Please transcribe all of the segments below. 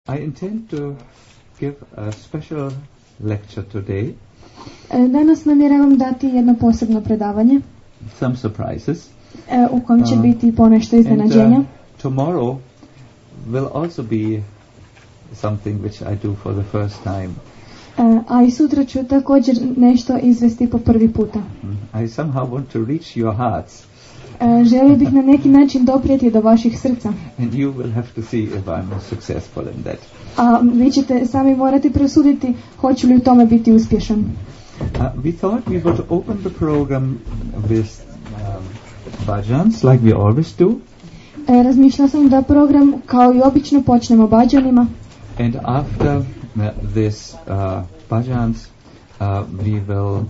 I intend to give a special lecture today. Danas namjeravam dati jedno posebno predavanje. Some surprises. U kojem će biti ponešto iznenađenja. Tomorrow will also be something which I do for the first time. A i sutra ću također nešto izvesti po prvi puta. I somehow want to reach your hearts. Želio bih na neki način doprijeti do vaših srca. And you will have to see if I'm successful in that. A vi ćete sami morati prosuditi hoću li u tome biti uspješan. We thought we would open the program with bhajans like we always do. Razmišljao sam da program kao i obično počnemo bhajanima. And after this bhajans we will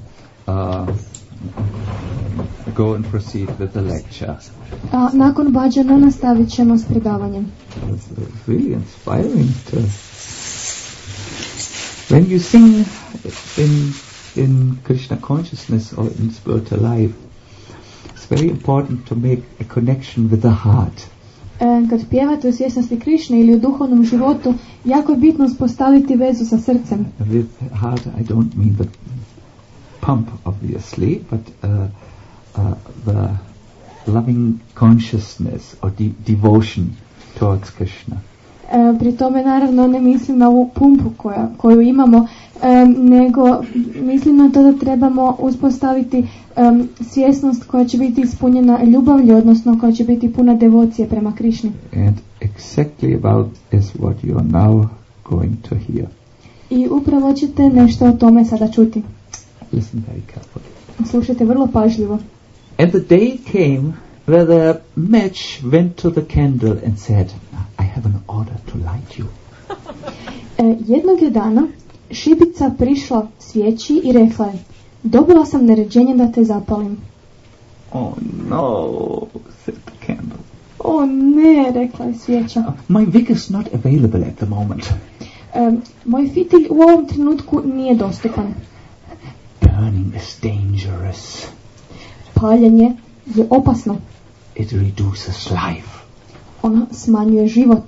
go and proceed with the lecture. A nakon bhajana nastavit ćemo s predavanjem. It's really inspiring to when you sing in Krishna consciousness or in spiritual life. It's very important to make a connection with the heart. Kad pjevate u svjesnosti Krišne ili u duhovnom životu, jako je bitno uspostaviti vezu sa srcem. With heart I don't mean the pump obviously, but the loving consciousness or devotion towards Krishna. Pri tome naravno ne mislim na ovu pumpu koju imamo, nego mislim na to da trebamo uspostaviti svjesnost koja će biti ispunjena ljubavlju, odnosno koja će biti puna devocije prema Krišni. And exactly about is what you are now going to hear. I upravo ćete nešto o tome sada čuti. Listen very carefully. Slušajte vrlo pažljivo. And the day came where the match went to the candle and said, I have an order to light you. Jednog je dana šibica prišla svijeći i rekla je, dobila sam naređenje da te zapalim. Oh no, said the candle. O ne, rekla je svijeća. My wick is not available at the moment. Moj fitilj u ovom trenutku nije dostupan. Burning is dangerous. Paljenje je opasno. It reduces life. Ono smanjuje život.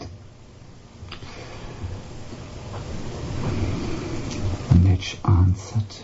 The match answered.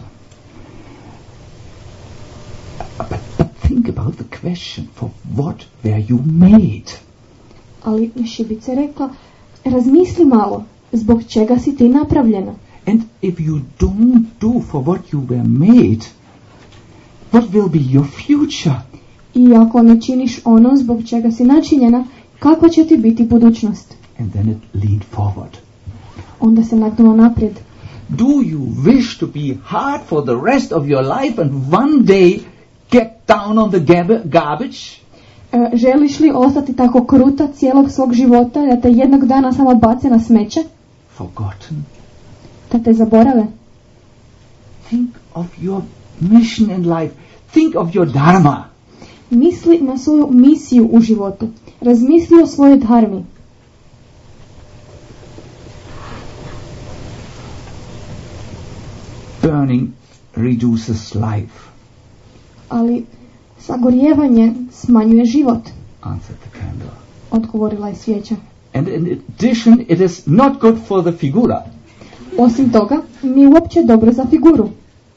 But think about the question, for what were you made? Ali šibica rekla, razmisli malo, zbog čega si ti napravljena? And if you don't do for what you were made, what will be your future? I ako ne činiš ono zbog čega si načinjena, kakva će ti biti budućnost? And then it leaned forward. Onda se nagnulo naprijed. Do you wish to be hard for the rest of your life and one day get down on the garbage? Želiš li ostati tako kruta cijelog svog života da te jednog dana samo bace na smeće? Forgotten. Da te zaborave? Think of your mission in life. Think of your dharma. Misli na svoju misiju u životu. Razmisli o svojoj dharmi. Burning reduces life. Ali sagorijevanje smanjuje život. Answered the candle. Odgovorila je svijeća. And in addition, it is not good for the figura. Osim toga, nije uopće dobro za figuru.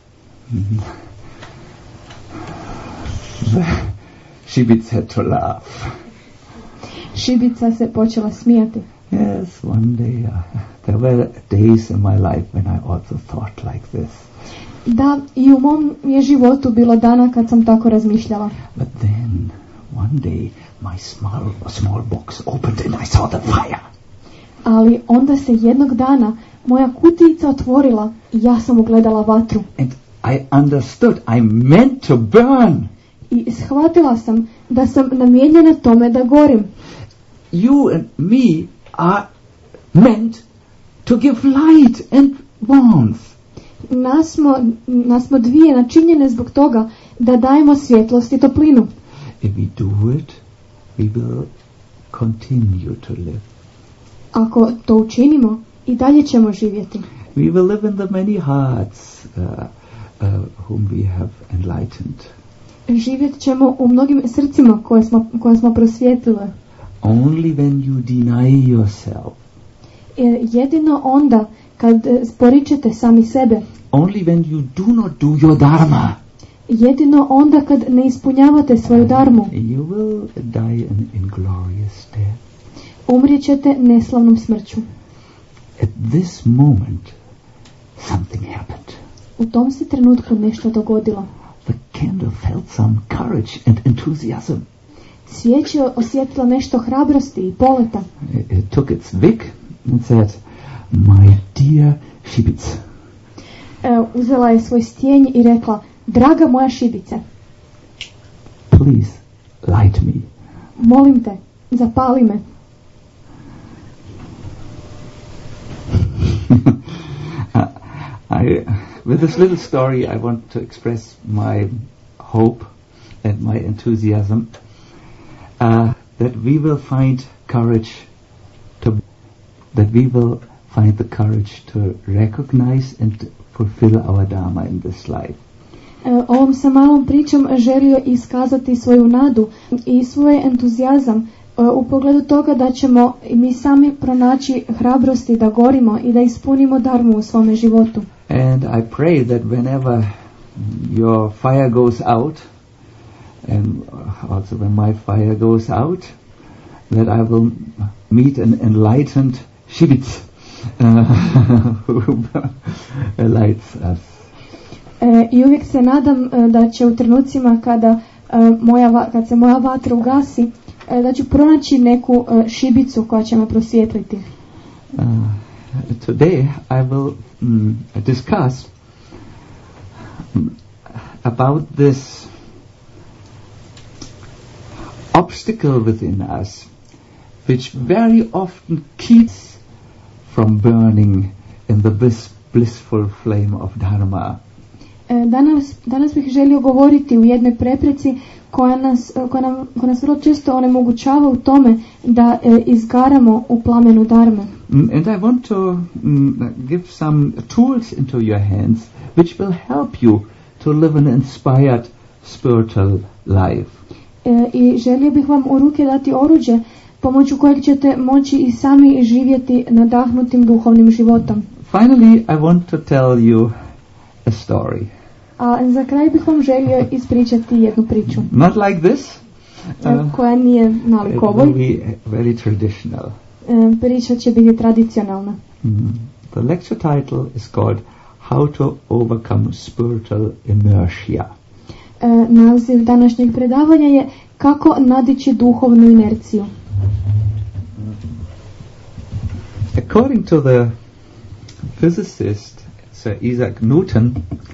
Šibica had to laugh. Šibica se počela smijati. Yes, one day there were days in my life when I also thought like this. Da, i u mom je životu bilo dana kad sam tako razmišljala. But then one day my small box opened and I saw the fire. Ali onda se jednog dana moja kutijica otvorila i ja sam ugledala vatru. And I understood I meant to burn. I shvatila sam da sam namijenjena tome da gorim. You and me are meant to give light and warmth. Nas smo dvije načinjene zbog toga da dajemo svjetlost i toplinu. If we do it, we will continue to live. Ako to učinimo, i dalje ćemo živjeti. We will live in the many hearts whom we have enlightened. Živjet ćemo u mnogim srcima koje smo prosvijetlile. Only when you deny yourself Jedino onda kad poričete sami sebe. Only when you do not do your dharma. Jedino onda kad ne ispunjavate svoju dharmu. You will die an inglorious death. Umrijećete neslavnom smrću. At this moment, something happened. U tom se trenutku nešto dogodilo. The candle felt some courage and enthusiasm. Svijeća je osjetila nešto hrabrosti i poleta. It took its wick and said, "My dear Šibica." Uzela je svoj stjenj i rekla, draga moja Šibice, please light me. Molim te, zapali me. With this little story, I want to express my hope and my enthusiasm that we will find courage to recognize and fulfill our dharma in this life. Ovom sam malom pričom želio iskazati svoju nadu i svoj entuzijazam u pogledu toga da ćemo mi sami pronaći hrabrosti da gorimo i da ispunimo dharmu u svome životu. And I pray that whenever your fire goes out, and also when my fire goes out, that I will meet an enlightened Šibic who lights us. I uvijek se nadam da će u trenucima kad se moja vatra ugasi, da ću pronaći neku šibicu koja će me prosvjetliti. Today I will discuss about this obstacle within us which very often keeps from burning in the blissful flame of dharma. Danas bih želio govoriti u jednoj prepreci koja nas vrlo često onemogućava u tome da izgaramo u plamenu dharme. And I want to give some tools into your hands which will help you to live an inspired spiritual life. I želio bih vam u ruke dati oruđe pomoću kojeg ćete moći i sami živjeti nadahnutim duhovnim životom. Finally, I want to tell you a story. A za kraj bih vam želio ispričati jednu priču. Not like this. Koja nije nalik ovoj. It will be very traditional. Priča će biti tradicionalna. The lecture title is called How to Overcome Spiritual Inertia. Naziv današnjeg predavanja je Kako nadići duhovnu inerciju. According to the physicist Sir Isaac Newton,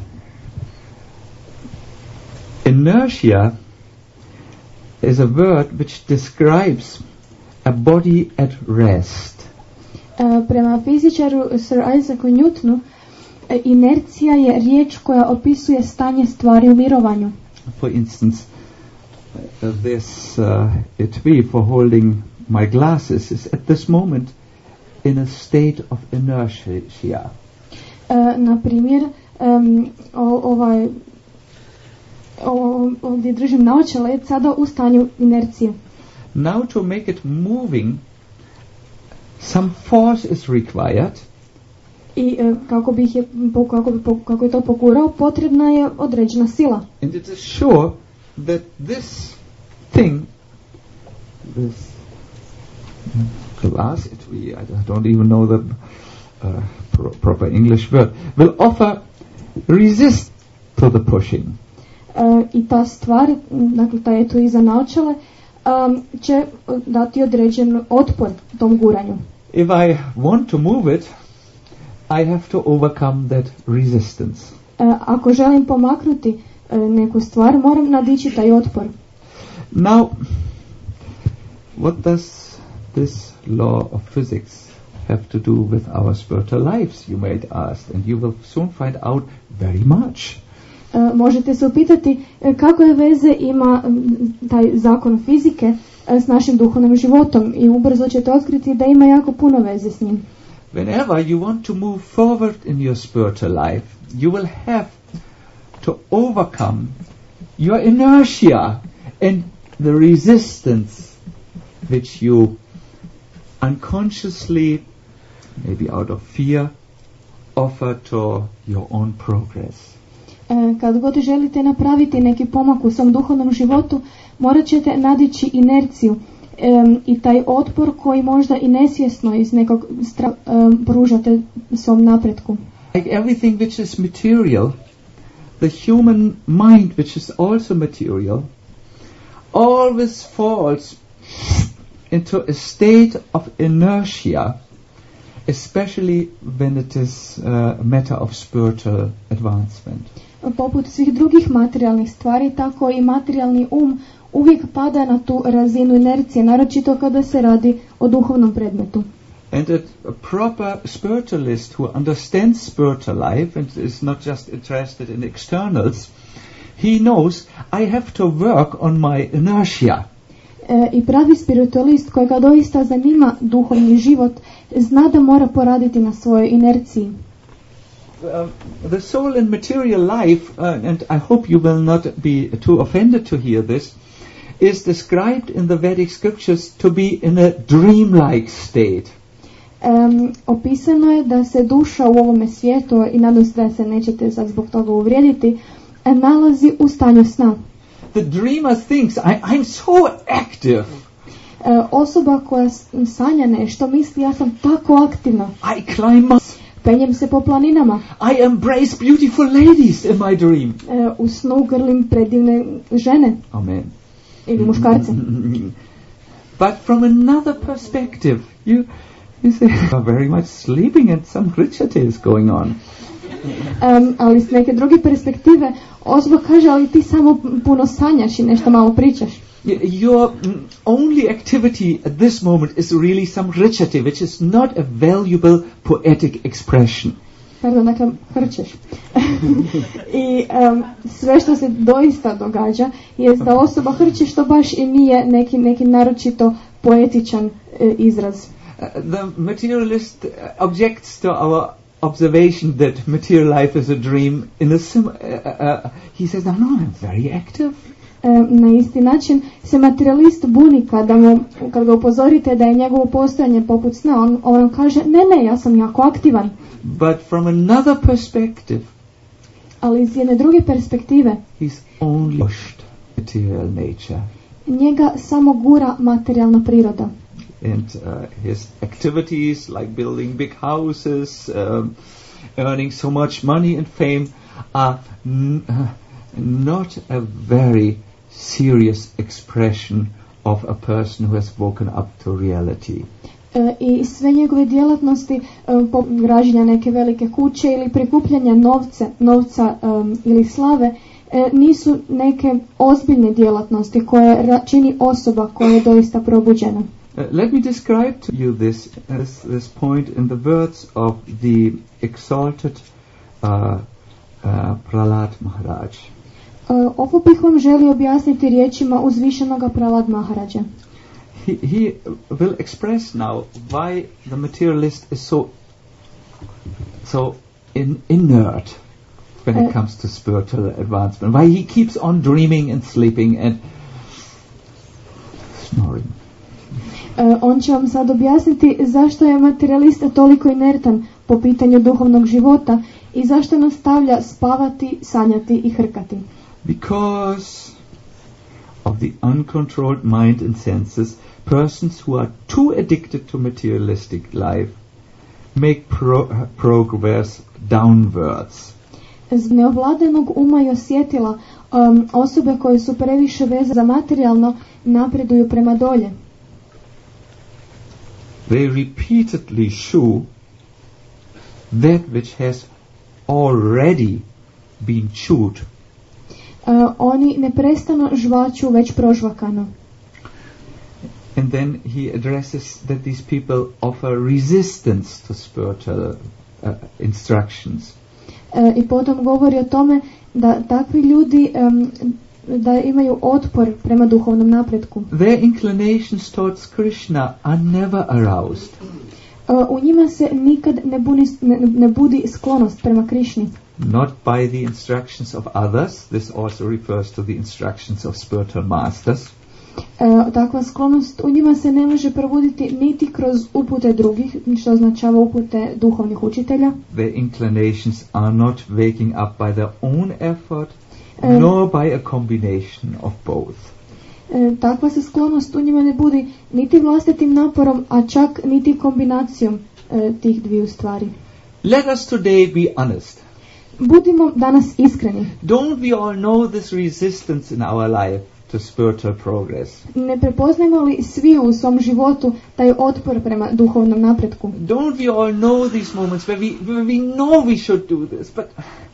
inertia is a word which describes a body at rest. Prema fizičaru Sir Isaacu Newtonu, inercija je riječ koja opisuje stanje stvari u mirovanju. For instance, this tree for holding my glasses is at this moment in a state of inertia. Na primjer, ovdje držim naočale je sada u stanju inercije. Now to make it moving, some force is required. I kako je to pogurao, potrebna je određena sila. And it is sure that this thing, this glass, I don't even know the proper English word, will offer resist to the pushing. I ta stvar, dakle ta etui za naočale, će dati određen otpor tom guranju. If I want to move it, I have to overcome that resistance. Ako želim pomaknuti neku stvar, moram nadići taj otpor. Now, what does this law of physics have to do with our spiritual lives, you might ask, and you will soon find out very much. Možete se upitati kakve veze ima taj zakon fizike s našim duhovnim životom i ubrzo ćete otkriti da ima jako puno veze s njim. Whenever you want to move forward in your spiritual life, you will have to overcome your inertia and the resistance which you unconsciously maybe out of fear, offer to your own progress. Kad god želite napraviti neki pomak u svom duhovnom životu, morat ćete nadići inerciju i taj otpor koji možda i nesvjesno iz nekog pružate svom napretku. Like everything which is material, the human mind which is also material, always falls into a state of inertia, especially when it is a matter of spiritual advancement. Poput svih drugih materijalnih stvari, tako i materijalni uvijek pada na tu razinu inercije, naročito kada se radi o duhovnom predmetu. And a proper spiritualist who understands spiritual life and is not just interested in externals, he knows I have to work on my inertia. I pravi spiritualist kojega doista zanima duhovni život zna da mora poraditi na svojoj inerciji. The soul in material life, and I hope you will not be too offended to hear this, is described in the Vedic scriptures to be in a dreamlike state. Opisano je da se duša u ovome svijetu, i nadam se da se nećete sad zbog toga uvrijediti, nalazi u stanju sna. The dreamer thinks, I'm so active. Osoba koja sanja nešto misli ja sam tako aktivna. I climb mountains. Penjem se po planinama. I embrace beautiful ladies in my dream. U snu grlim predivne žene. Amen. Ili muškarce. But from another perspective, you say, you're very much sleeping and some richer is going on. Ali s neke druge perspektive osoba kaže, ali ti samo puno sanjaš i nešto malo pričaš. Your only activity at this moment is really some richety, which is not a valuable poetic expression. Pardon, dakle, hrčeš. I sve što se doista događa je da osoba hrče, što baš i nije neki naročito poetičan izraz. The materialist objects to our observation that material life is a dream. He says, no, I'm very active. Na isti način se materialist buni kad ga upozorite da je njegovo postojanje poput sna. On kaže, ne, ja sam jako aktivan. But from another perspective, ali iz jedne druge perspektive, he's only pushed material nature. Njega samo gura materijalna priroda. And his activities like building big houses, earning so much money and fame are not a very serious expression of a person who has woken up to reality. I sve njegove djelatnosti, građenja neke velike kuće ili prikupljanja novca ili slave, nisu neke ozbiljne djelatnosti koje čini osoba koja je doista probuđena. Let me describe to you this point in the words of the exalted Prahlad Maharaj. Ovo bih vam želio objasniti riječima uzvišenoga Prahlad Maharaja. He will express now why the materialist is so inert when it comes to spiritual advancement. Why he keeps on dreaming and sleeping and snoring. On će vam sad objasniti zašto je materialista toliko inertan po pitanju duhovnog života i zašto nastavlja spavati, sanjati i hrkati. Because of the uncontrolled mind and senses, persons who are too addicted to materialistic life make progress downwards. Z neovladanog uma i osjetila osobe koje su previše vezane za materijalno napreduju prema dolje. They repeatedly shew that which has already been chewed. Oni neprestano žvaču već prožvakano. And then he addresses that these people offer resistance to spiritual instructions. I potom govori o tome da takvi ljudi da imaju otpor prema duhovnom napretku. Their inclinations towards Krishna are never aroused. U njima se nikad ne budi sklonost prema Krišni. Not by the instructions of others. This also refers to the instructions of spiritual masters. Takva sklonost u njima se ne može probuditi niti kroz upute drugih, što označava upute duhovnih učitelja. Their inclinations are not waking up by their own effort, nor by a combination of both. Takva se sklonost u njima ne budi niti vlastitim naporom, a čak niti kombinacijom tih dviju stvari. Let us today be honest. Budimo danas iskreni. Don't we all know this resistance in our life to spiritual progress? Ne prepoznajemo li svi u svom životu taj otpor prema duhovnom napretku? Don't we all know these moments where we know we should do this, but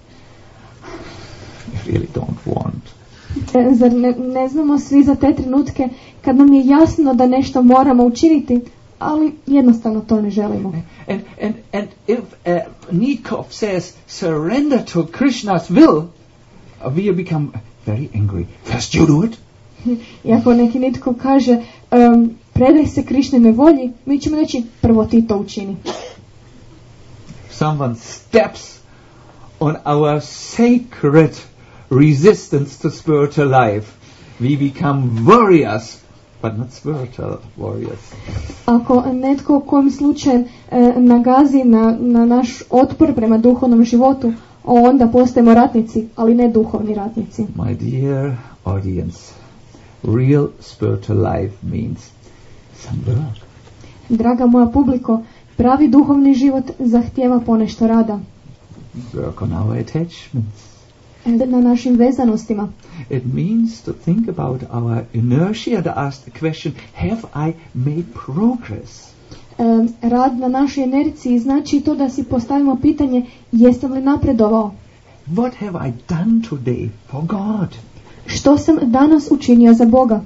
we really don't want? Zar ne znamo svi za te trenutke kad nam je jasno da nešto moramo učiniti, ali jednostavno to ne želimo. And if Nikov says surrender to Krishna's will, we become very angry. First you do it. I ako neki nitko kaže predaj se Krišnine volji, mi ćemo reći prvo ti to učini. Someone steps on our sacred resistance to spiritual life, we become warriors, but not spiritual warriors. Ako netko kojim slučajem nagazi na naš otpor prema duhovnom životu, onda postajemo ratnici, ali ne duhovni ratnici. My dear audience, real spiritual life means some work. Draga moja publiko, pravi duhovni život zahtijeva ponešto rada. Work on our attachments. Na našim vezanostima. It means to think about our inertia, to ask the question, have I made progress? Rad na našoj inerciji znači to da si postavimo pitanje, jesam li napredovao? What have I done today for God? Što sam danas učinio za Boga?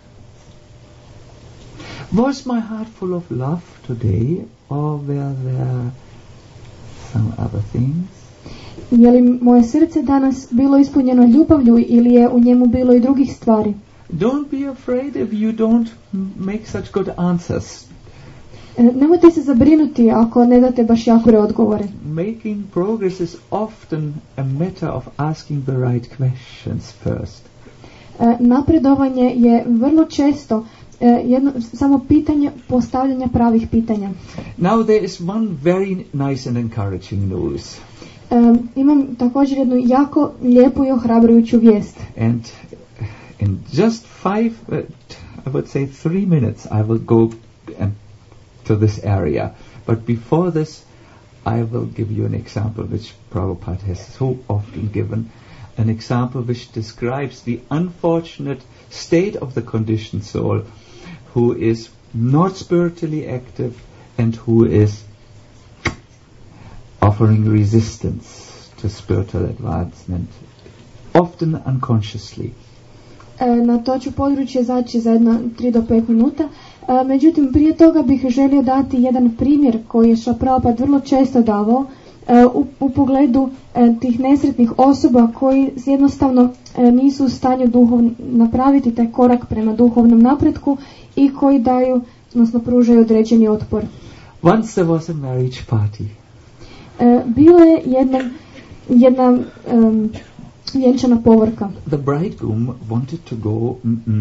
Was my heart full of love today, or were there some other things? Je li moje srce danas bilo ispunjeno ljubavlju ili je u njemu bilo i drugih stvari? Don't be afraid if you don't make such good answers. Nemojte se zabrinuti ako ne date baš jakore odgovore. Making progress is often a matter of asking the right questions first. Napredovanje je vrlo često samo pitanje postavljanja pravih pitanja. Now there is one very nice and encouraging news. Imam također jednu jako lijepu i ohrabrujuću vijest. And in just 3 minutes I will go to this area. But before this I will give you an example which Prabhupada has so often given. An example which describes the unfortunate state of the conditioned soul who is not spiritually active and who is offering resistance to spiritual advancement, often unconsciously. Na to ću područje zaći za 3 do 5 minuta. Međutim, prije toga bih želio dati jedan primjer koji je Prabhupada vrlo često davao u pogledu tih nesretnih osoba koji jednostavno nisu u stanju napraviti taj korak prema duhovnom napretku i koji daju, odnosno pružaju određeni otpor. Once there was a marriage party. Bila je jedna vjenčana povorka. The bridegroom wanted to go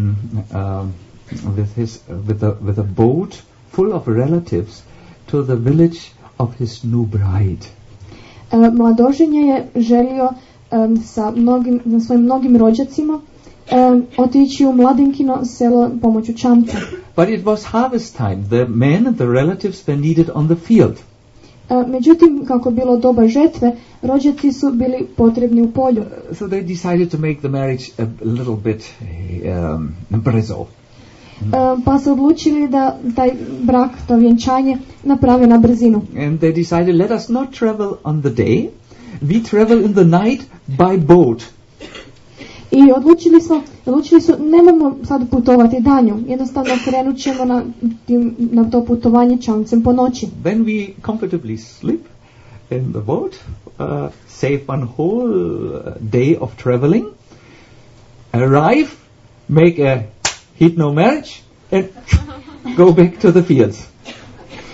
with a boat full of relatives to the village of his new bride. Mladoženja je želio sa svojim mnogim rođacima otići u mladinkino selo pomoću čamca. But it was harvest time. The men and the relatives were needed on the field. Međutim, kako je bilo doba žetve, rođaci su bili potrebni u polju. So they decided to make the marriage a little bit brzo. Pa su odlučili da taj brak, to vjenčanje, naprave na brzinu. And they decided, let us not travel on the day, we travel in the night by boat. I odlučili su, nemojmo sad putovati danju, jednostavno krenut ćemo na to putovanje čamcem po noći. Then we comfortably sleep in the boat, save one whole day of traveling, arrive, make a heat-no marriage, and go back to the fields.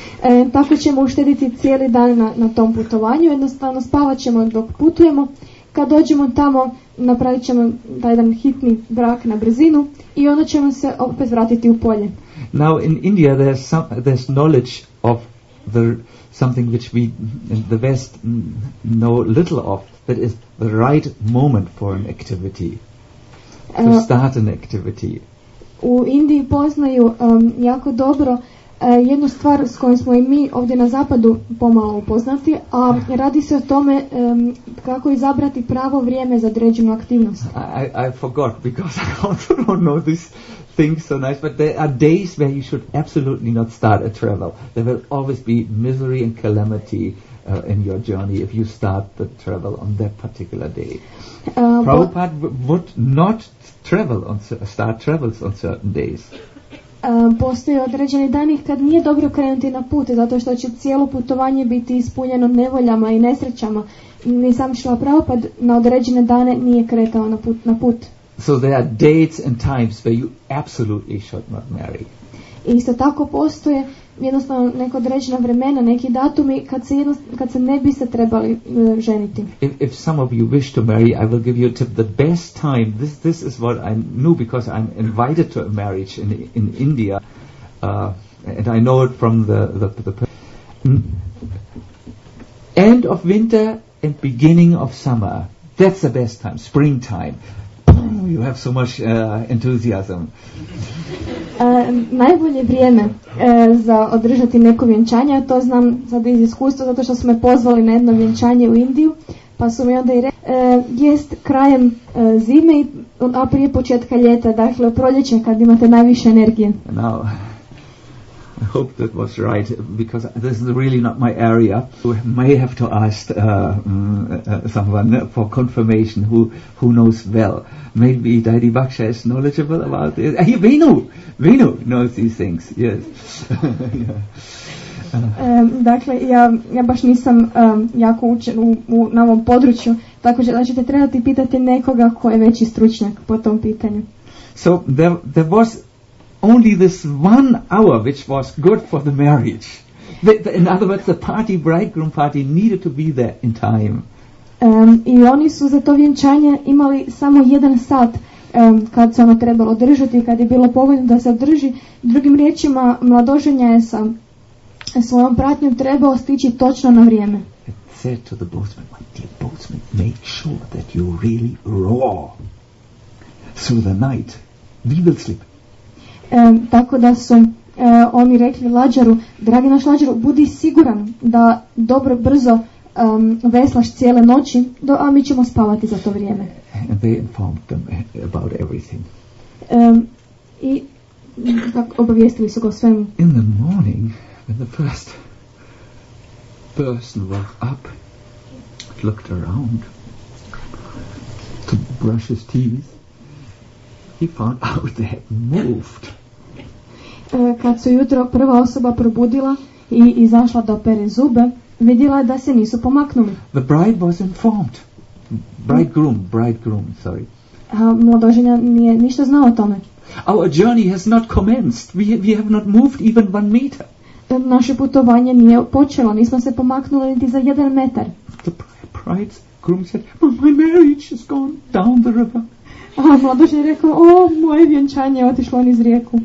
Tako ćemo uštediti cijeli dan na tom putovanju, jednostavno spavat ćemo dok putujemo, kad dođemo tamo napravit ćemo taj jedan hitni brak na brzinu i onda ćemo se opet vratiti u polje. Now in India there's knowledge of something which we in the West know little of, that is the right moment for an activity, to start an activity. U Indiji poznaju jako dobro jednu stvar s kojom smo i mi ovdje na zapadu pomalo upoznati, a radi se o tome kako izabrati pravo vrijeme za određenu aktivnost. I forgot because I also don't know these things so nice, but there are days where you should absolutely not start a travel. There will always be misery and calamity in your journey if you start the travel on that particular day. Prabhupada would not start travels on certain days. Postoje određeni dani kad nije dobro krenuti na put, zato što će cijelo putovanje biti ispunjeno nevoljama i nesrećama. Ni sam Šrila Prabhupada na određene dane nije kretao na put. So there are dates and times where you absolutely should not marry. I isto tako postoje jednostavno neka određena vremena, neki datumi kad se ne biste trebali ženiti. If some of you wish to marry, I will give you a tip. The best time, this is what I knew because I'm invited to a marriage in India, and I know it from the end of winter and beginning of summer. That's the best time, springtime. You have so much enthusiasm. Najbolje vrijeme za održati neko vjenčanje, to znam sad iz iskustva zato što su me pozvali na jedno vjenčanje u Indiju, pa su mi onda i rekli jest krajem zime, a prije početka ljeta, dakle u proljeće kad imate najviše energije. Now, I hope that was right, because this is really not my area. You may have to ask someone for confirmation who knows well. Maybe Daddy Baksha is knowledgeable about it. Venu knows these things, yes. Dakle, ja baš nisam jako učen na ovom području, tako da ćete trebati pitati nekoga ko je veći stručnjak po tom pitanju. So there was only this 1 hour which was good for the marriage. In other words, the bridegroom party needed to be there in time. I oni su za to vjenčanje imali samo 1 sat kad se ono trebalo održati, kad je bilo povoljno da se održi. Drugim riječima, mladoženja je sa svojom pratnjom trebao stići točno na vrijeme. It said to the boatsman, my dear boatsman, make sure that you really roar through the night. We will sleep. Tako da su oni rekli lađaru, dragi naš lađaru, budi siguran da dobro, brzo veslaš cijele noći, a mi ćemo spavati za to vrijeme. And they informed them about everything. I obavijestili su ga o svemu. In the morning, when the first person woke up, looked around to brush his teeth, he found out they had moved. Kad se ujutro prva osoba probudila i izašla da opere zube, vidjela je da se nisu pomaknuli. The bride was informed. Bridegroom, sorry. Mladoženja nije ništa znao o tome. Our journey has not commenced. We have not moved even 1 meter. Naše putovanje nije počelo, nismo se pomaknuli niti za 1 metar. The bridegroom said, my marriage has gone down the river. A mladoženja je rekao, moje vjenčanje je otišlo niz rijeku.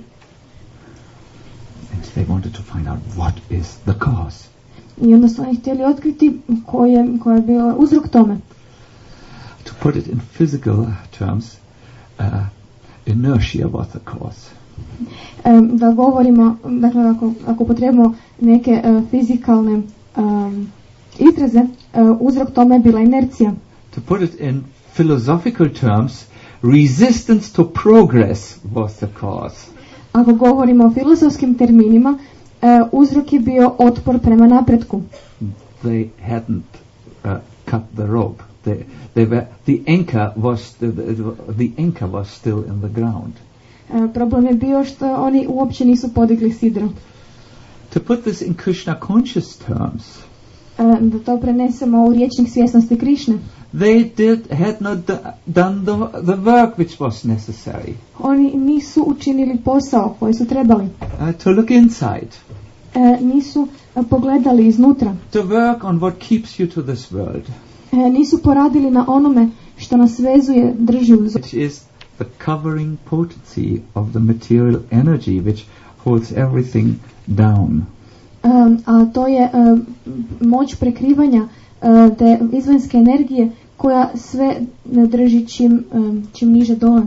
And they wanted to find out what is the cause. I onda su oni htjeli otkriti koji je bio uzrok tome. To put it in physical terms, inertia was the cause. Da govorimo, dakle ako potrebujemo neke fizikalne izraze, uzrok tome je bila inercija. To put it in philosophical terms, resistance to progress was the cause. Ako govorimo o filozofskim terminima, uzrok je bio otpor prema napretku. They hadn't cut the rope. The anchor was still in the ground. Problem je bio što oni uopće nisu podigli sidro. To put this in Krishna conscious terms, da to prenesemo u rječnik svjesnosti Krišne. They had not done the work which was necessary. Oni nisu učinili posao koji su trebali. To look inside. Nisu pogledali iznutra. To work on what keeps you to this world. nisu poradili na onome što nas vezuje, drži uz. Which is the covering potency of the material energy which holds everything down. A to je moć prekrivanja te izvanjske energije koja sve drži čim niže dole.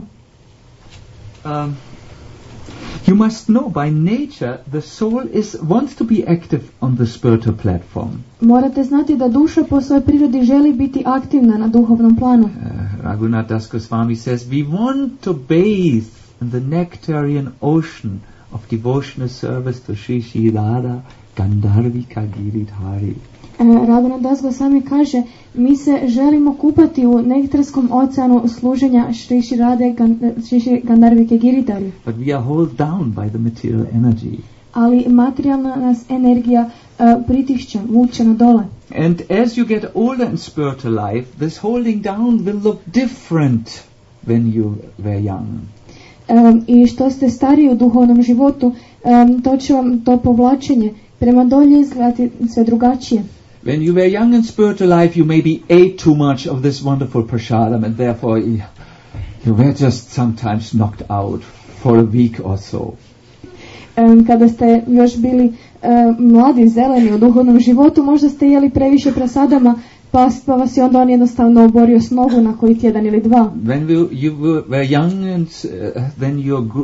You must know by nature the soul wants to be active on the spiritual platform. Morate znati da duša po svojoj prirodi želi biti aktivna na duhovnom planu. Raghunath Das Goswami says we want to bathe in the nectarian ocean of devotional service to Sri Sri Radha Gandharvika Giridhari. Raghunath Das Goswami kaže, mi se želimo kupati u nektarskom oceanu služenja Sri Sri Radhe Gandharvike Giridhari. But we are held down by the material energy. Ali materijalna nas energija pritišće, vuče na dole. And as you get older in spiritual life, this holding down will look different when you were young. I što ste stariji u duhovnom životu, to će vam to povlačenje prema dolje izgledati sve drugačije. When you were young in spiritual life, you maybe ate too much of this wonderful prasadam, and therefore you were just sometimes knocked out for a week or so. Kada ste još bili mladi, zeleni u duhovnom životu, možda ste jeli previše prasadama, pa vas je onda on jednostavno oborio s nogu na koji tjedan ili dva. When you were young and then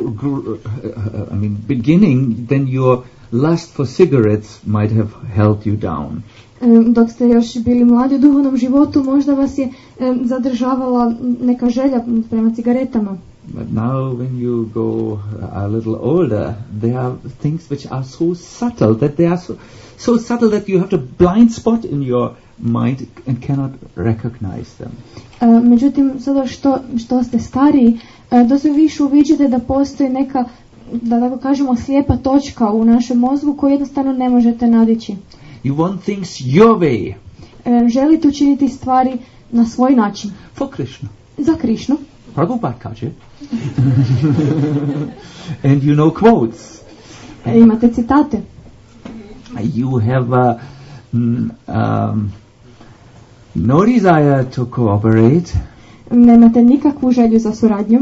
beginning, then your lust for cigarettes might have held you down. Dok ste još bili mladi u duhovnom životu, možda vas je zadržavala neka želja prema cigaretama. But now when you go a little older, there are things which are so subtle that they are so subtle that you have a blind spot in your mind and cannot recognize them. Međutim, sada što ste stariji, da se više uviđate da postoji neka, da tako kažemo, slijepa točka u našem mozgu koju jednostavno ne možete nadići. You want things your way. Želite učiniti stvari na svoj način. For Krishna. Za Krišnu. Prabhupada kaže. And you know quotes. Imate citate. You have no desire to cooperate. Nemate nikakvu želju za suradnju.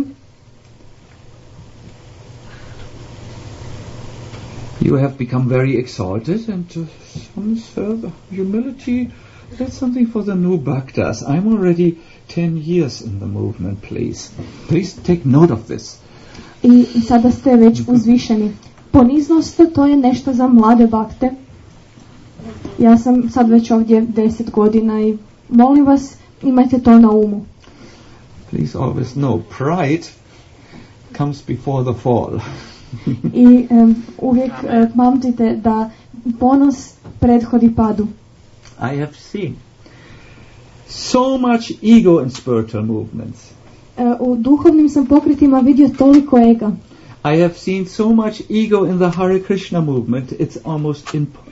You have become very exalted and some serve humility. That's something for the new bhaktas. I'm already 10 years in the movement, please. Please take note of this. I sada ste već uzvišeni. Poniznost, to je nešto za mlade bakte. Ja sam sad već ovdje 10 godina i molim vas, imajte to na umu. Please always know, pride comes before the fall. I uvijek pamtite da ponos prethodi padu. I have seen so much ego in spiritual movements. U duhovnim sam pokretima vidio toliko ega. I have seen so much ego in the Hare Krishna movement. It's almost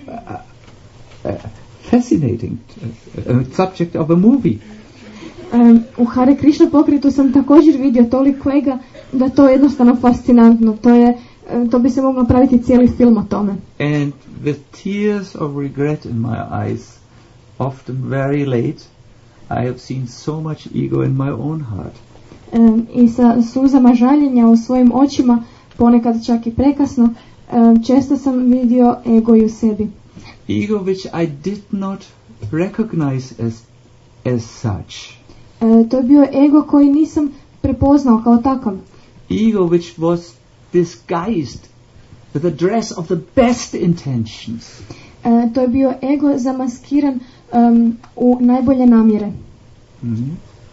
fascinating subject of a movie. U Hare Krishna pokretu sam također vidio toliko ega da to je jednostavno fascinantno. To bi se moglo napraviti cijeli film o tome. And with tears of regret in my eyes, often very late, I have seen so much ego in my own heart. I sa suzama žaljenja u svojim očima, ponekad čak i prekasno, često sam vidio ego i u sebi. Ego which I did not recognize as such. To je bio ego koji nisam prepoznao kao takav. Ego which was disguised with a dress of the best intentions. To je bio ego zamaskiran u najbolje namjere. Mm-hmm.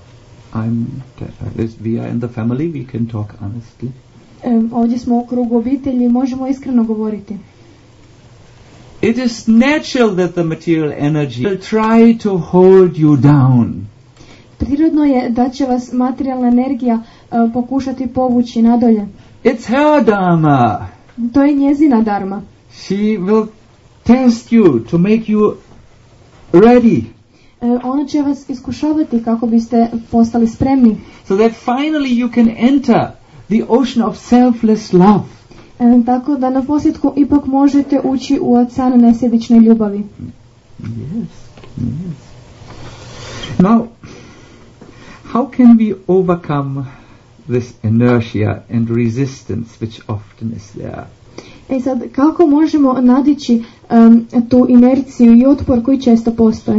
We are in the family, we can talk honestly. Ovdje smo u krugu obitelji, možemo iskreno govoriti. It is natural that the material energy will try to hold you down. Prirodno je da će vas materijalna energija pokušati povući nadolje. It's her dharma. To je njezina dharma. She will test you to make you ready. Ona će vas iskušavati kako biste postali spremni. So that finally you can enter the ocean of selfless love. Tako da na posljedku ipak možete ući u ocean nesebične ljubavi. Yes, yes. Now, how can we overcome this inertia and resistance which often is there? Sad, kako možemo nadići tu inerciju i otpor koji često postoji?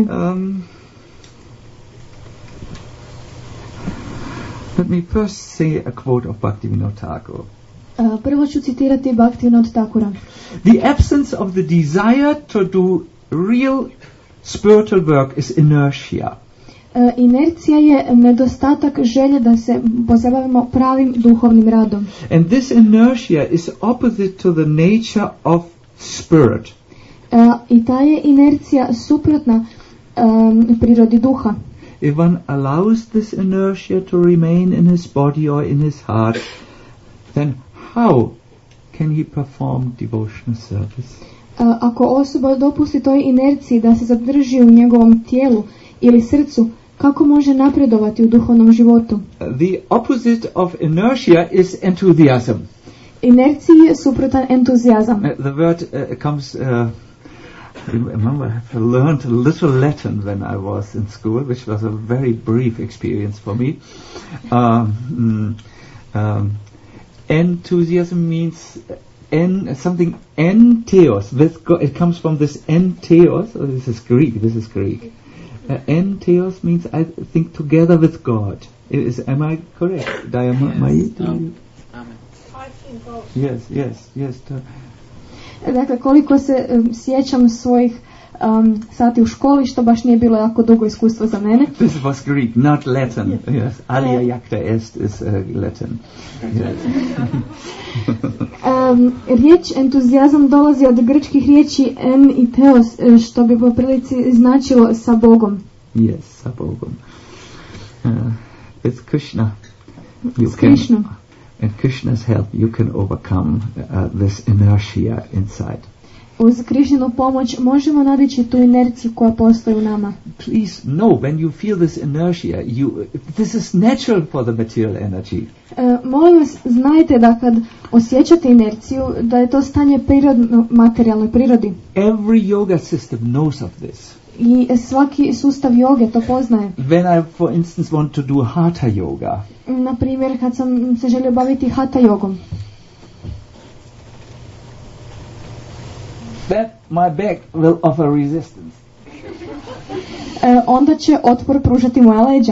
Let me first say a quote of Bhaktivinoda Thakur. Prvo ću citirati Bhaktivinoda Thakura. The absence of the desire to do real spiritual work is inertia. Inercija je nedostatak želje da se pozabavimo pravim duhovnim radom. And this inertia is opposite to the nature of spirit. I ta je inercija suprotna prirodi duha. If one allows this inertia to remain in his body or in his heart, then how can he perform devotional service? Ako osoba dopusti toj inerciji da se zadrži u njegovom tijelu ili srcu, kako može napredovati u duhovnom životu? The opposite of inertia is enthusiasm. Inerciji je suprotan entuzijazam. The word comes... remember, I learned a little Latin when I was in school, which was a very brief experience for me. Enthusiasm means something entheos. It comes from this entheos. Oh, this is Greek. Entheos means, I think, together with God. Am I correct? Amen. Yes. Dakle, koliko se sjećam svojih sati u školi, što baš nije bilo jako dugo iskustvo za mene. This was Greek, not Latin. Yes, alia jacta est is Latin. Yes. Riječ entuzijazam dolazi od grčkih riječi en i theos, što bi po prilici značilo sa Bogom. Yes, sa Bogom. It's Krishna. S Krishnom. And Krishna's help, you can overcome this inertia inside. Uz Krishninu pomoć možemo nadići tu inerciju koja postoji u nama. Please know, when you feel this inertia, this is natural for the material energy. Molim vas, znajte da kad osjećate inerciju, da je to stanje materijalnoj prirodi. Every yoga system knows of this. I svaki sustav joge to poznaje. When I, for instance, want to do hatha yoga, na primjer, kad sam se želio baviti hatha jogom, that my back will offer resistance. Onda će otpor pružati moja leđa.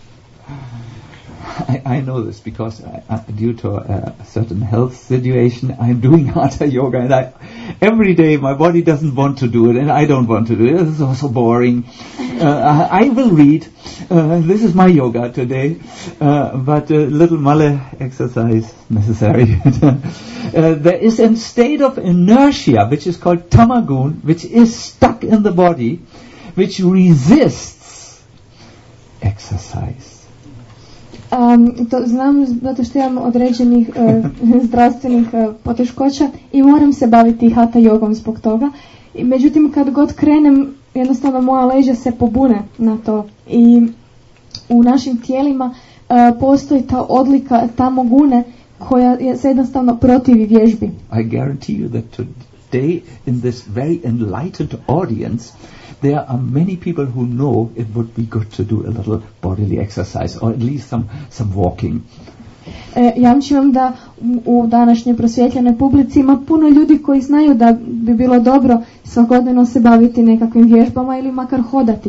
I know this because due to a certain health situation, I'm doing hatha yoga, and every day my body doesn't want to do it, and I don't want to do it. This is so boring. I will read. This is my yoga today, but a little male exercise necessary. There is a state of inertia which is called tamagun, which is stuck in the body, which resists exercise. To znam zato što imam određenih zdravstvenih poteškoća i moram se baviti hatha jogom zbog toga. Međutim, kad god krenem, jednostavno moja leđa se pobune na to. I u našim tijelima postoji ta odlika tamogune koja se jednostavno protivi vježbi. I guarantee you that today in this very enlightened audience there are many people who know it would be good to do a little bodily exercise or at least some walking. Jamčim vam da u današnjoj prosvjetljenoj publici ima puno ljudi koji znaju da bi bilo dobro svakodnevno se baviti nekakvim vježbama ili makar hodati.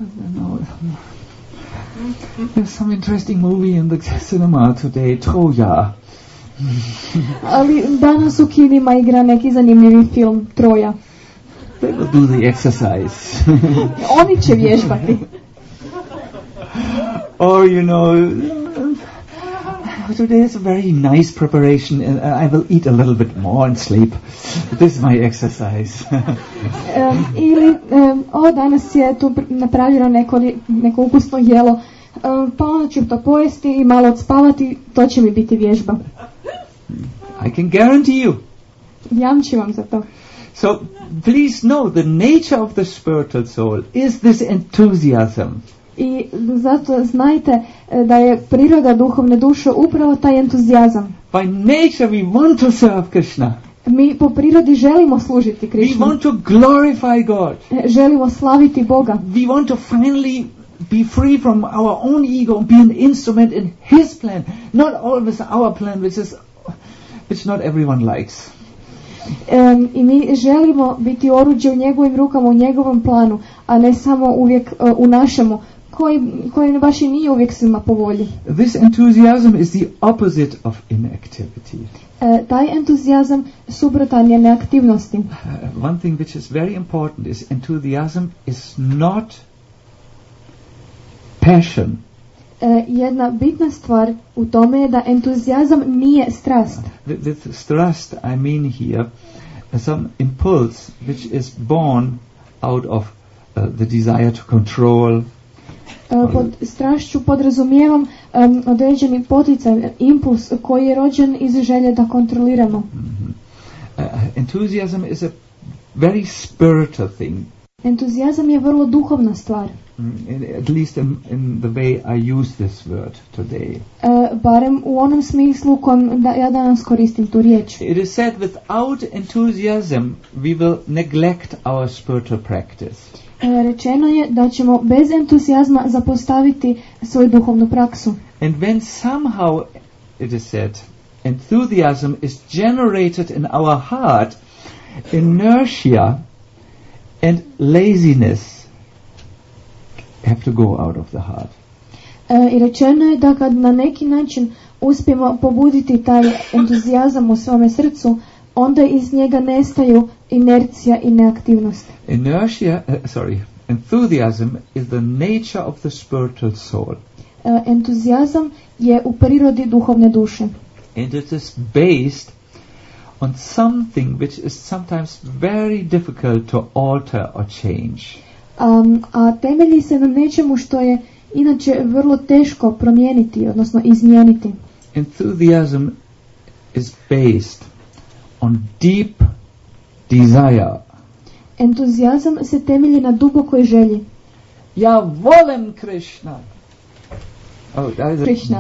There's some interesting movie in the cinema today, Troja. Ali danas u kinima igra neki zanimljivi film, Troja. They will do the exercise. Oni će vježbati. Or, today is a very nice preparation and I will eat a little bit more and sleep. This is my exercise. Danas je tu napravljeno neko ukusno jelo, pa onda ću to pojesti i malo odspavati, to će mi biti vježba. I can guarantee you. Jamčim vam za to. So, please know the nature of the spiritual soul is this enthusiasm. I zato znajte da je priroda duhovne duše upravo taj entuzijazam. By nature we want to serve Krishna. Mi po prirodi želimo služiti Krishnu. We want to glorify God. Želimo slaviti Boga. We want to finally be free from our own ego and be an instrument in His plan, not always our plan, which not everyone likes. I mi želimo biti oruđe u njegovim rukama, u njegovom planu, a ne samo uvijek u našemu, koji baš i nije uvijek svima po volji. This enthusiasm is the opposite of inactivity. Taj entuzijazam suprotan je neaktivnosti. One thing which is very important is enthusiasm is not passion. Jedna bitna stvar u tome je da entuzijazam nije strast. With strust I mean here some impulse which is born out of the desire to control. Pod strašću podrazumijevam određeni poticaj, impuls koji je rođen iz želje da kontroliramo. Enthusiasm is a very spiritual thing. Entuzijazam je vrlo duhovna stvar. At least in the way I use this word today. Barem u onom smislu kojem ja danas koristim tu riječ. It is said without enthusiasm we will neglect our spiritual practice. Rečeno je da ćemo bez entuzijazma zapostaviti svoju duhovnu praksu. And when somehow, it is said, enthusiasm is generated in our heart, inertia and laziness have to go out of the heart. I rečeno je da kad na neki način uspijemo pobuditi taj entuzijazam u svome srcu, onda iz njega nestaju inercija i neaktivnost. Enthusiasm is the nature of the spiritual soul. Entuzijazam je u prirodi duhovne duše. And it is based on something which is sometimes very difficult to alter or change. A temelji se na nečemu što je inače vrlo teško promijeniti, odnosno izmijeniti. Enthusiasm is based on deep desire. Entuzijazam se temelji na dubokoj želji. Ja volim Krishna. Krishna.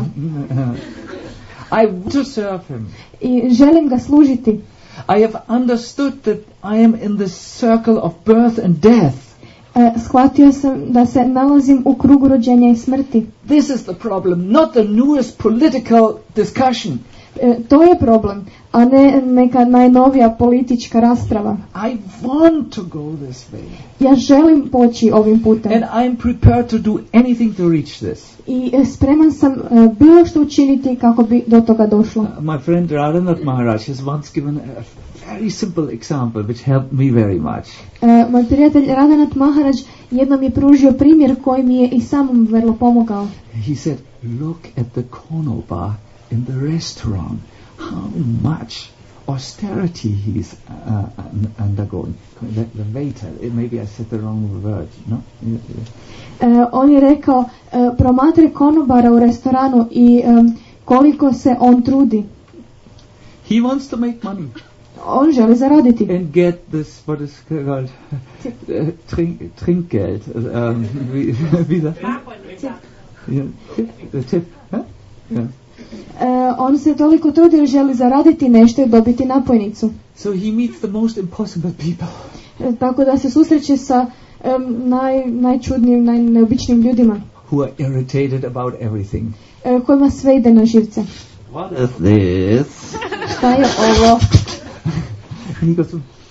I want to serve him. I želim ga služiti. I have understood that I am in the circle of birth and death. Shvatio sam da se nalazim u krugu rođenja i smrti. This is the problem, not the newest political discussion. To je problem, a ne neka najnovija politička rasprava. I want to go this way. Ja želim poći ovim putem. And I am prepared to do anything to reach this. I spreman sam bilo što učiniti kako bi do toga došlo. My friend Radhanath Maharaj has once given a very simple example which helped me very much. Moj prijatelj Radhanath Maharaj jednom je pružio primjer koji mi je i samom vrlo pomogao. He said, look at the konoba in the restaurant, how much austerity he's undergoing. The waiter, maybe I said the wrong word, no? On je rekao, promatri konobara u restoranu i koliko se on trudi. He wants to make money. On želi zaraditi. And get this, what is called, trinkgeld. Wie sagt man? The tip, huh? Yeah. On se toliko trudi jer želi zaraditi nešto i dobiti napojnicu. So he meets the most impossible people. Tako da se susreće sa najčudnijim, najneobičnijim ljudima. Who are irritated about everything. Kojima sve ide na živce. What is this? Šta je ovo? And he goes,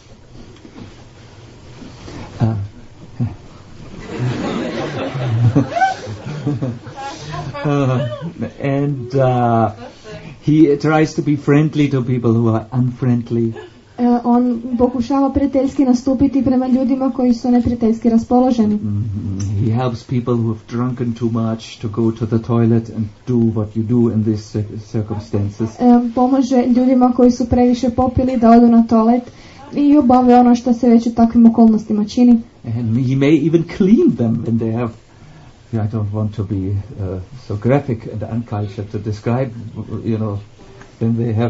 and he tries to be friendly to people who are unfriendly. On pokušava prijateljski nastupiti prema ljudima koji su neprijateljski raspoloženi. He helps people who have drunken too much to go to the toilet and do what you do in these circumstances. Pomaže ljudima koji su previše popili da odu na toalet i obave ono što se već u takvim okolnostima čini. And he may even clean them when they have. I don't want to be so graphic and uncultured to describe, when they have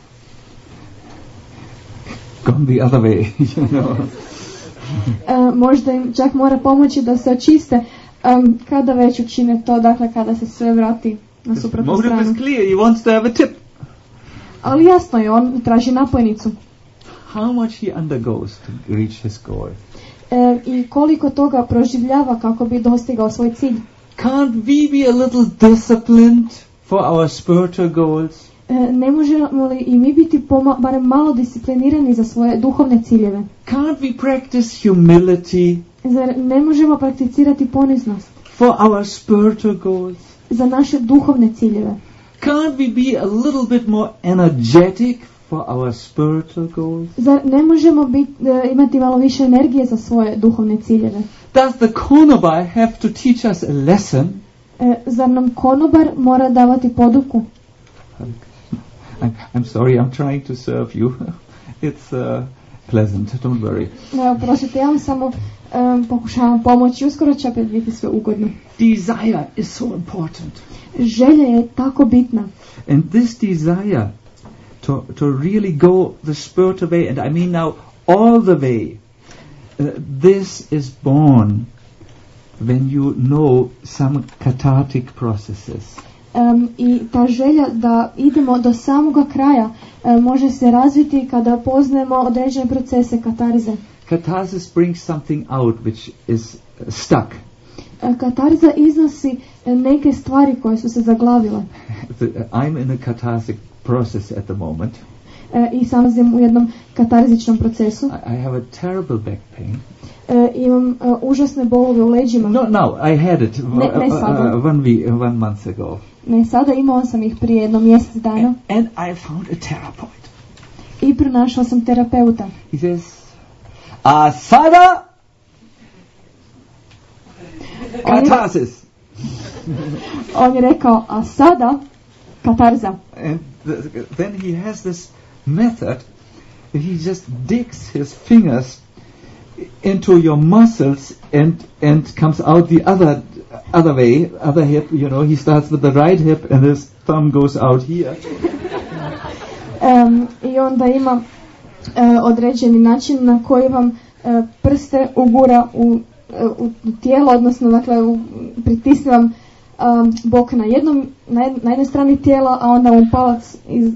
gone the other way, Možda im čak mora pomoći da se očiste kada već učine to, dakle kada se sve vrati na suprotnu stranu. Motive is clear, he wants to have a tip. Ali jasno je, on traži napojnicu. How much he undergoes to reach his goal. i koliko toga proživljava kako bi dostigao svoj cilj. Can't we be a little disciplined for our spiritual goals? Ne možemo li i mi biti barem malo disciplinirani za svoje duhovne ciljeve? Can't we practice humility Zar ne možemo prakticirati poniznost for our spiritual goals? za naše duhovne ciljeve? Can't we be a little bit more energetic for our spiritual goals? Zar ne možemo imati malo više energije za svoje duhovne ciljeve? Does the konobar have to teach us a lesson? Zar nam konobar mora davati poduku? I'm sorry, I'm trying to serve you. It's pleasant, don't worry. Oprostite, ja vam samo pokušavam pomoći, uskoro će opet biti sve ugodno. Desire is so important. Želja je tako bitna. And this desire to really go the spiritual way, and I mean now all the way, this is born when you know some cathartic processes. I ta želja da idemo do samoga kraja može se razviti kada poznajemo određene procese katarze. Catharsis brings something out which is stuck. Katarza iznosi neke stvari koje su se zaglavile. I'm in a cathartic process at the moment. I sam sam u jednom katarzičnom procesu. I have a terrible back pain. Imam užasne bolove u leđima. Not now, I had it ne sada. one month ago. Ne sada, imao sam ih prije jedno mjesec dana. And I found a therapist. I pronašao sam terapeuta. He says, a sada katarsis. On je rekao, a sada katarza. And then he has this method. He just digs his fingers into your muscles and comes out the other way, other hip, you know. He starts with the right hip and his thumb goes out here. I onda ima određeni način na koji vam prste ugura u tijelo, odnosno dakle pritisne vam bok na jednoj strani tijela, a onda vam palac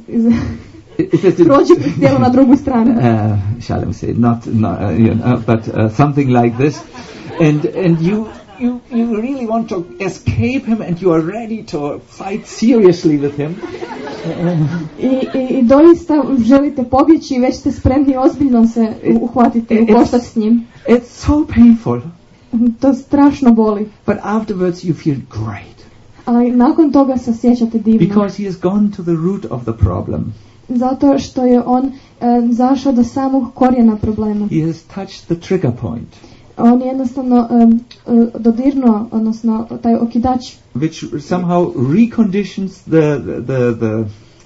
prođe kroz tijelo na drugu stranu. Shall I say, not but something like this, and you really want to escape him, and you are ready to fight seriously with him. I doista želite pobjeći i već ste spremni ozbiljno se uhvatiti u koštac s njim. It's so painful. To strašno boli. But afterwards you feel great. Ali nakon toga se osjećate divno. Because he has gone to the root of the problem. Zato što je on zašao do samog korijena problema. He has touched the trigger point. On je jednostavno dodirnuo, odnosno taj okidač. Which somehow reconditions the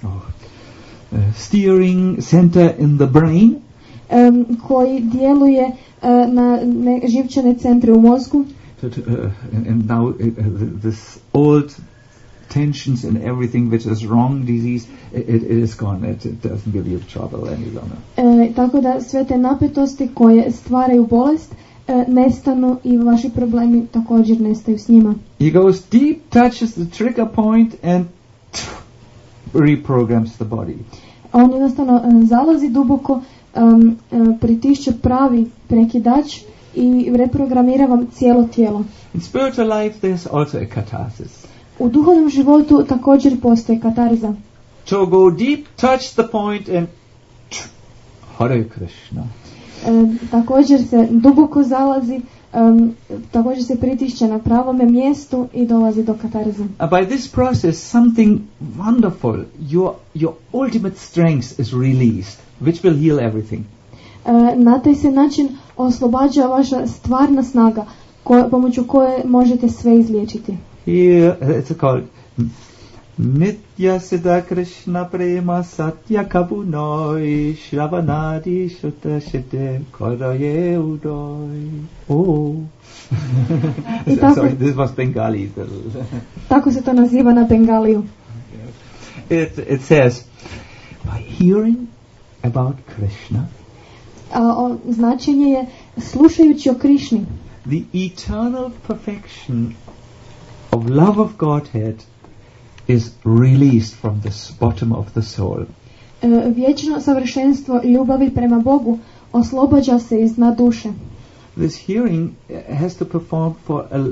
steering center in the brain. Koji djeluje na živčane centre u mozgu. And now this old tensions and everything which is wrong disease, it is gone. It doesn't give you trouble any longer. Tako da sve te napetosti koje stvaraju bolest nestanu i vaši problemi također nestaju s njima. He goes deep, touches the trigger point and reprograms the body. On jednostavno zalazi duboko, pritišće pravi prekidač i reprogramira vam cijelo tijelo. In spiritual life there's also a catharsis. U duhovnom životu također postoji katarza. To go deep, touch the point and Hare Krishna. Također se duboko zalazi, također se pritišće na pravome mjestu i dolazi do katarze. By this process something wonderful, your ultimate strength is released, which will heal everything. Na taj se način oslobađa vaša stvarna snaga, pomoću koje možete sve izliječiti. Here it's called Nitya Siddha Krishna Prema Satya Kabunoi Shravanadi Shutta Shite Koraye Udoi. Oh. Sorry, this was Bengali. Tako se to naziva na Bengaliju. It says, by hearing about Krishna, značenje je slušajući o Krišni. The eternal perfection of love of Godhead is released from the bottom of the soul. Vječno savršenstvo ljubavi prema Bogu oslobađa se iz dna duše. this hearing has to perform for a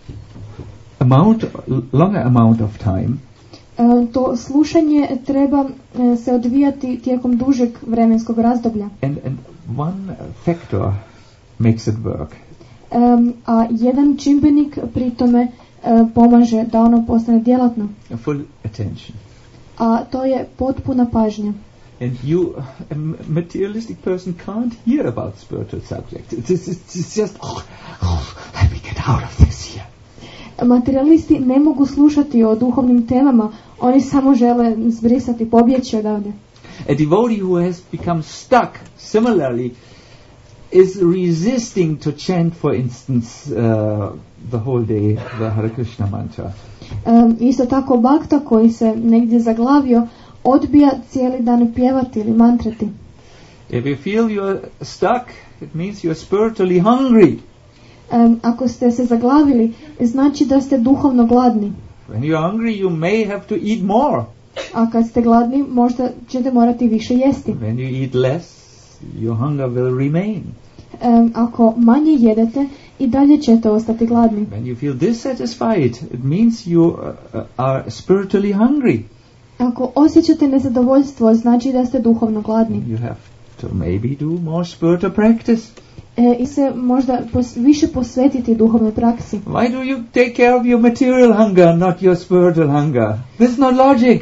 longer amount of time. To slušanje treba se odvijati tijekom dužeg vremenskog razdoblja. And one factor makes it work. A jedan čimbenik pri tome pomaže da ono postane djelatno. A full attention. A to je potpuna pažnja. And a materialistic person can't hear about spiritual subjects. It's just, let me get out of this here. Materialisti ne mogu slušati o duhovnim temama, oni samo žele zbrisati, pobjeći odavde. A devotee who has become stuck similarly is resisting to chant, for instance, the whole day the Hare Krishna mantra. Isto tako bhakta koji se negdje zaglavio odbija cijeli dan pjevati ili mantrati. If you feel you're stuck, it means you're spiritually hungry. Ako ste se zaglavili, znači da ste duhovno gladni. When you're hungry, you may have to eat more. A kad ste gladni, možda ćete morati više jesti. When you eat less, your hunger will remain. Ako manje jedete, i dalje ćete ostati gladni. When you feel dissatisfied, it means you are spiritually hungry. Ako osjećate nezadovoljstvo, znači da ste duhovno gladni. You have to maybe do more spiritual practice. I se možda više posvetiti duhovnoj praksi. Why do you take care of your material hunger, not your spiritual hunger? This is not logic.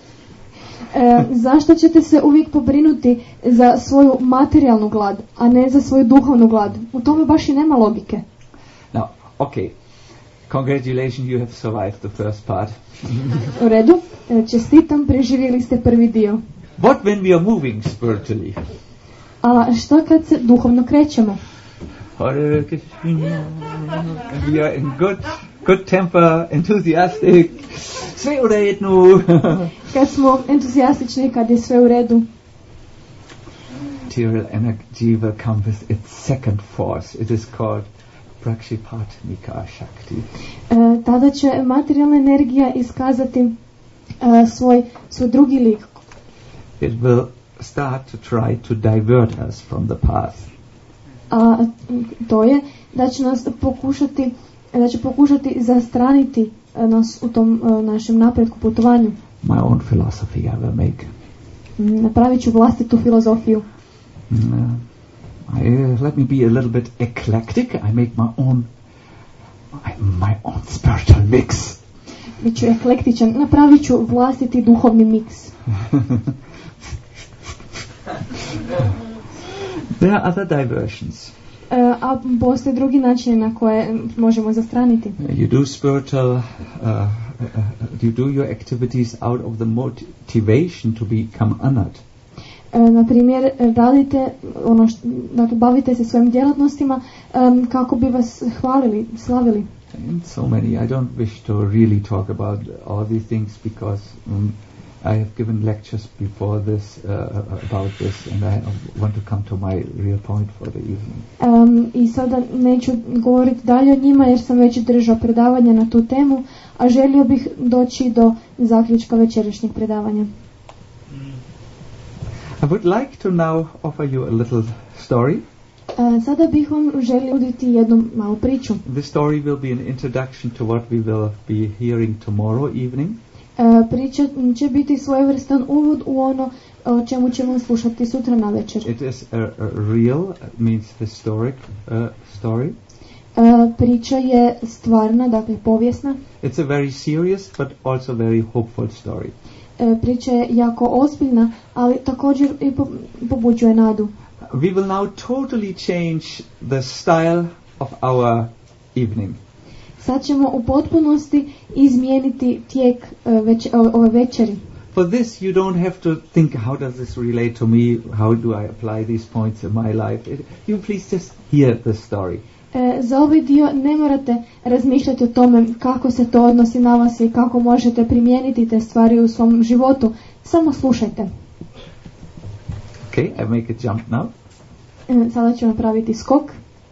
Zašto ćete se uvijek pobrinuti za svoju materijalnu glad, a ne za svoju duhovnu glad? U tome baš i nema logike. Now, okay. Congratulations, you have survived the first part. U redu, čestitam, preživjeli ste prvi dio. What when we are moving spiritually? A što kad se duhovno krećemo? Hare Krishna. We are in good temper, enthusiastic. Sve u redu. Kad smo entuzijastični, kad je sve u redu. Material energy will come with its second force. It is called Prakshipatmika Shakti. Tada će materijalna energija iskazati svoj drugi lik. It will start to try to divert us from the path. A to je da će pokušati zastraniti nas u tom našem napretku, putovanju. My own philosophy I will make. Napravit ću vlastitu filozofiju. Let me be a little bit eclectic. I make my own spiritual mix. Biću eklektičan, napravit ću vlastiti duhovni miks. There are other diversions. A postoje drugi načini na koje možemo zastraniti. You do spiritual, you do your activities out of the motivation to become honored. Na primjer, radite dakle, bavite se svojim djelatnostima kako bi vas hvalili, slavili. And so many. I don't wish to really talk about all these things because I have given lectures before this about this, and I want to come to my real point for the evening. I sada neću govoriti dalje o njima jer sam već držao predavanja na tu temu, a želio bih doći do zaključka večerašnjeg predavanja. I would like to now offer you a little story. Sada bih vam želio uditi jednu malu priču. This story will be an introduction to what we will be hearing tomorrow evening. Priča će biti svojevrstan uvod u ono o čemu ćemo slušati sutra na večer. It is a real, means historic story. Priča je stvarna, dakle povijesna. It's a very serious but also very hopeful story. Priča je jako ozbiljna, ali također i pobuđuje nadu. We will now totally change the style of our evening. Sad ćemo u potpunosti izmijeniti tijek ove večeri. For this you don't have to think how does this relate to me, how do I apply these points in my life. You please just hear the story. Za ovaj dio ne morate razmišljati o tome kako se to odnosi na vas i kako možete primijeniti te stvari u svom životu. Samo slušajte. Okay, I make a jump now. Sada ću napraviti skok.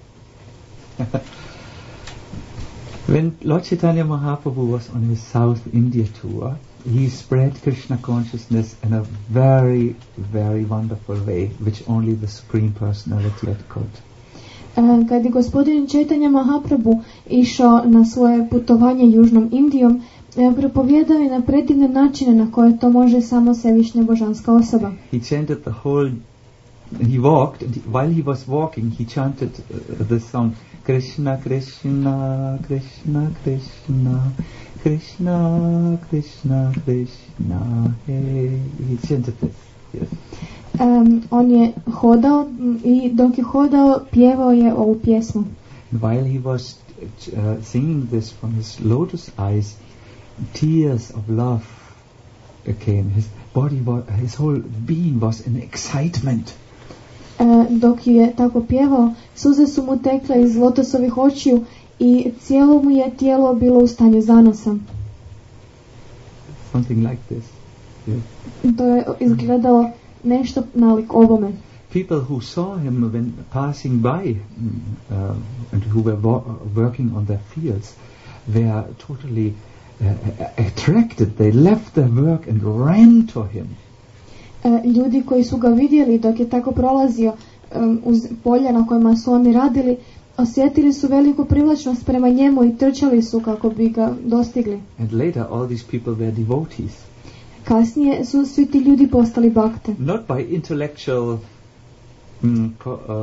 When Lord Chaitanya Mahaprabhu was on his South India tour, he spread Krishna consciousness in a very, very wonderful way, which only the Supreme Personality could. Kad je gospodin Chaitanya Mahaprabhu išao na svoje putovanje južnom Indijom, propovijedao je na predivne načine na koje to može samo Svevišnja božanska osoba. He chanted he walked, and while he was walking, he chanted the song Krishna, Krishna, Krishna, Krishna, Krishna, Krishna, Krishna, hey. He chanted this, yes. On je hodao i dok je hodao pjevao je ovu pjesmu. While he was singing this, from his lotus eyes, tears of love came. His body, his whole being was in excitement. Dok je tako pjevao, suze su mu tekle iz lotosovih očiju i cijelo mu je tijelo bilo u stanju zanosa. Something like this. Yes. To je izgledalo nešto nalik ovome. People who saw him when passing by and who were working on their fields were totally attracted. They left their work and ran to him. Ljudi koji su ga vidjeli dok je tako prolazio uz polja na kojima su oni radili, osjetili su veliku privlačnost prema njemu i trčali su kako bi ga dostigli. And later all these people were devotees. Kasnije su svi ti ljudi postali bakte. Not by intellectual I'm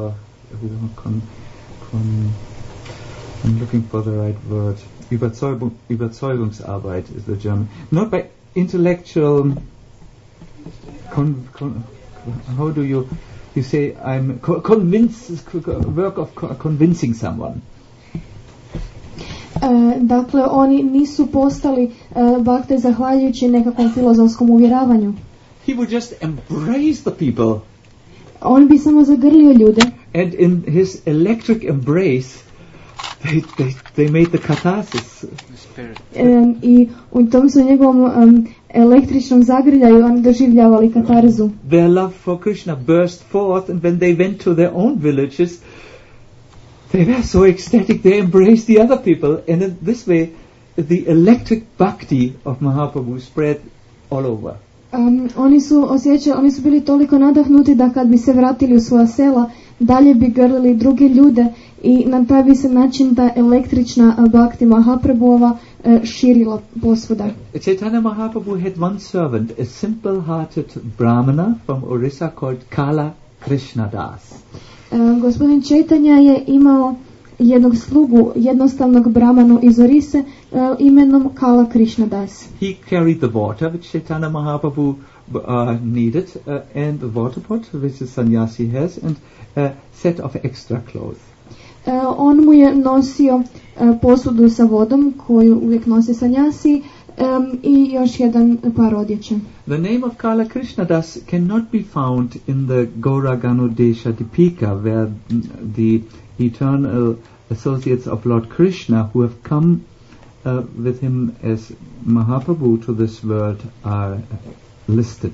looking for the right word. Überzeugungsarbeit is the German. Not by intellectual how do you say I'm work of convincing someone. Dakle, oni nisu postali bakte zahvaljujući nekakvom filozofskom uvjeravanju. He would just embrace the people. On bi samo zagrlio ljude. And in his electric embrace, they made the catharsis. I u tom su njegovom električnom zagrljaju oni doživljavali katarzu. Their love for Krishna burst forth, and when they went to their own villages, they were so ecstatic they embraced the other people, and in this way the electric bhakti of Mahaprabhu spread all over. Oni su bili toliko nadahnuti da kad bi se vratili u svoja sela, dalje bi grlili druge ljude i na taj bi se način ta električna bhakti Mahaprabhuova širila posvuda. Chaitanya Mahaprabhu had one servant, a simple-hearted brahmana from Orissa called Kala Krishnadas. Gospodin Chaitanya je imao jednog slugu, jednostavnog brahmanu iz Orise imenom Kala Krishnadas. He carried the water which Chaitanya Mahaprabhu needed and the water pot which the sannyasi has and a set of extra clothes. On mu je nosio posudu sa vodom koju uvijek nosi sannyasi i još jedan par odjeće. The name of Kala Krishnadas cannot be found in the Gaura Ganodesha Dipika, where the eternal associates of Lord Krishna who have come with him as Mahaprabhu to this world are listed.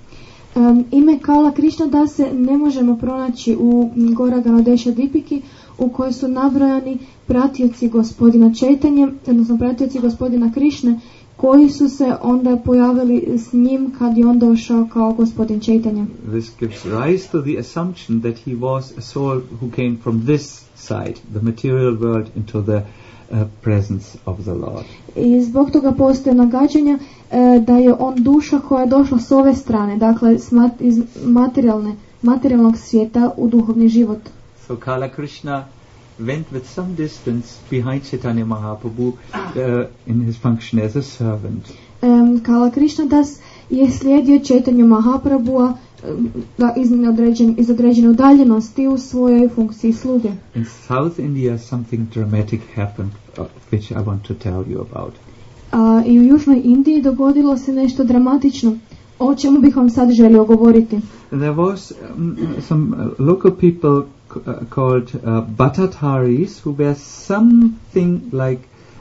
Ime Kala Krishnadas se ne možemo pronaći u Gaura Ganodesha Dipiki u kojoj su nabrojani pratioci gospodina Chaitanje, odnosno pratioci gospodina Krišne, koji su se onda pojavili s njim kad je on došao kao gospodin Chaitanya. This gives rise to the assumption that he was a soul who came from this side, the material world, into the presence of the Lord. I zbog toga postoje nagađanja da je on duša koja je došla s ove strane, dakle iz materijalnog svijeta u duhovni život. So Kala Krishna went with some distance behind Chaitanya Mahaprabhu in his function as a servant. Kala Krishnadas je slijedio Chaitanyu Mahaprabhua iz određene udaljenosti u svojoj funkciji sluge. In South India something dramatic happened which I want to tell you about. I u Južnoj Indiji dogodilo se nešto dramatično, o čemu bih vam sad želio govoriti. There was some local people called Bhattataris who were something like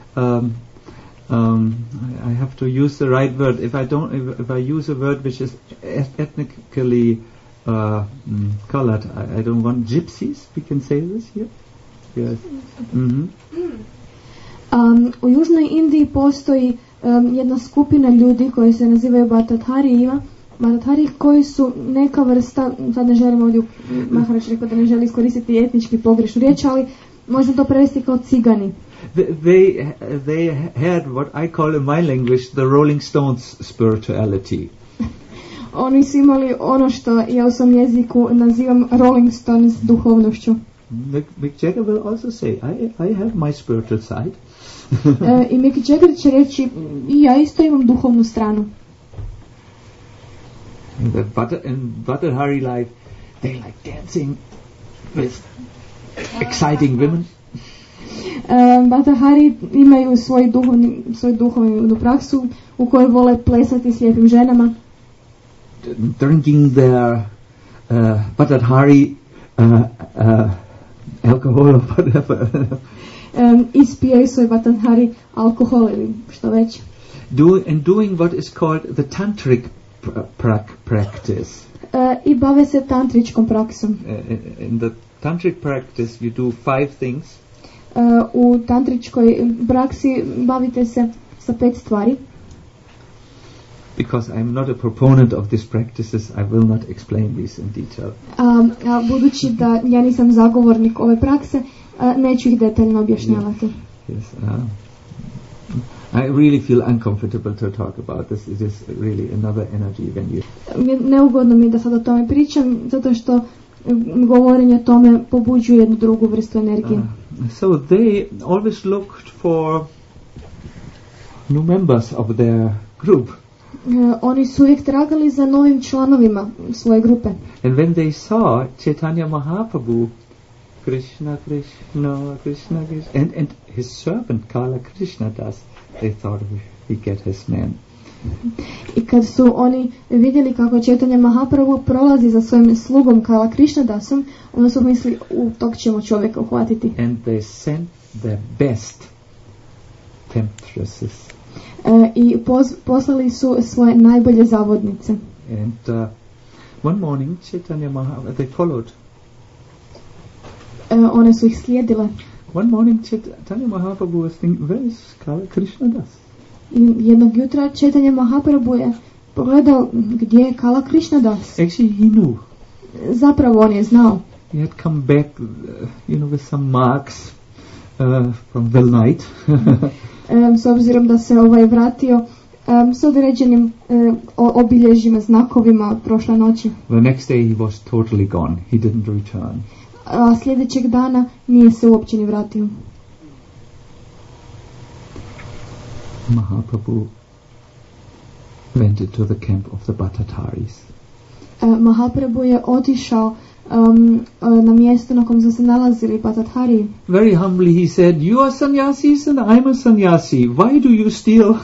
I have to use the right word. If I use a word which is ethnically colored, I don't want gypsies. We can say this here. Yes. Mm-hmm. U Južnoj Indiji postoji jedna skupina ljudi koji se nazivaju Bhattatarijima, Bhattacharya koji su neka vrsta, sad ne želim ovdje, Maharaj rekao da ne želi iskoristiti etnički pogrešnu riječ, ali možda to prevesti kao cigani. They had what I call in my language the Rolling Stones spirituality. Oni su imali ono što ja u svom jeziku nazivam Rolling Stones duhovnošću. Mick Jagger will also say, I have my spiritual side. I Mick Jagger će reći, i ja isto imam duhovnu stranu. In Bhattacharya life, they like dancing with exciting women. Bhattacharya imaju svoju duhovnu praksu u kojoj vole plesati s lijepim ženama. Drinking their Bhattacharya alcohol or whatever. Ispijaju svoj Bhattacharya alkohol ili što već. Doing what is called the tantric practice. I bave se tantričkom praksom. In the tantric practice you do 5 things. U tantričkoj praksi bavite se sa 5 stvari. Because I'm not a proponent of these practices, I will not explain these in detail. Budući da ja nisam zagovornik ove prakse, neću ih detaljno objašnjavati. Yes, I really feel uncomfortable to talk about this. It is really another energy when you... Neugodno mi je da sad o tome pričam, zato što govorenje o tome pobuđuje jednu drugu vrstu energije. So they always looked for new members of their group. Oni su uvijek tragali za novim članovima svoje grupe. And when they saw Chaitanya Mahaprabhu, Krishna, Krishna, Krishna, Krishna, and his servant Kala Krishna Das, they thought we get his man. I kad su oni vidjeli kako Chaitanya Mahaprabhu prolazi za svojim slugom Kala Krishna Dasom, onda su mislili, tog ćemo čovjeka uhvatiti. And they sent their best temptresses. I poslali su svoje najbolje zavodnice. And one morning Chaitanya Mahaprabhu, they followed. One su ih slijedile. One morning Chaitanya Mahaprabhu was thinking, where is Kala Krishna Das? I jednog jutra Chaitanya Mahaprabhu je pogledao gdje je Kala Krishna Das. Actually he knew. Zapravo on je znao. He had come back, with some marks from the night. S obzirom da se vratio s određenim obilježjima, znakovima od prošle noći. The next day he was totally gone. He didn't return. A sljedećeg dana nije se uopće ni vratio. Mahaprabhu went into the camp of the Bhattacharyas. Mahaprabhu je otišao na mjesto na kom su se nalazili Bhattacharyi. Very humbly he said, you are sannyasis and I'm a sannyasi. Why do you steal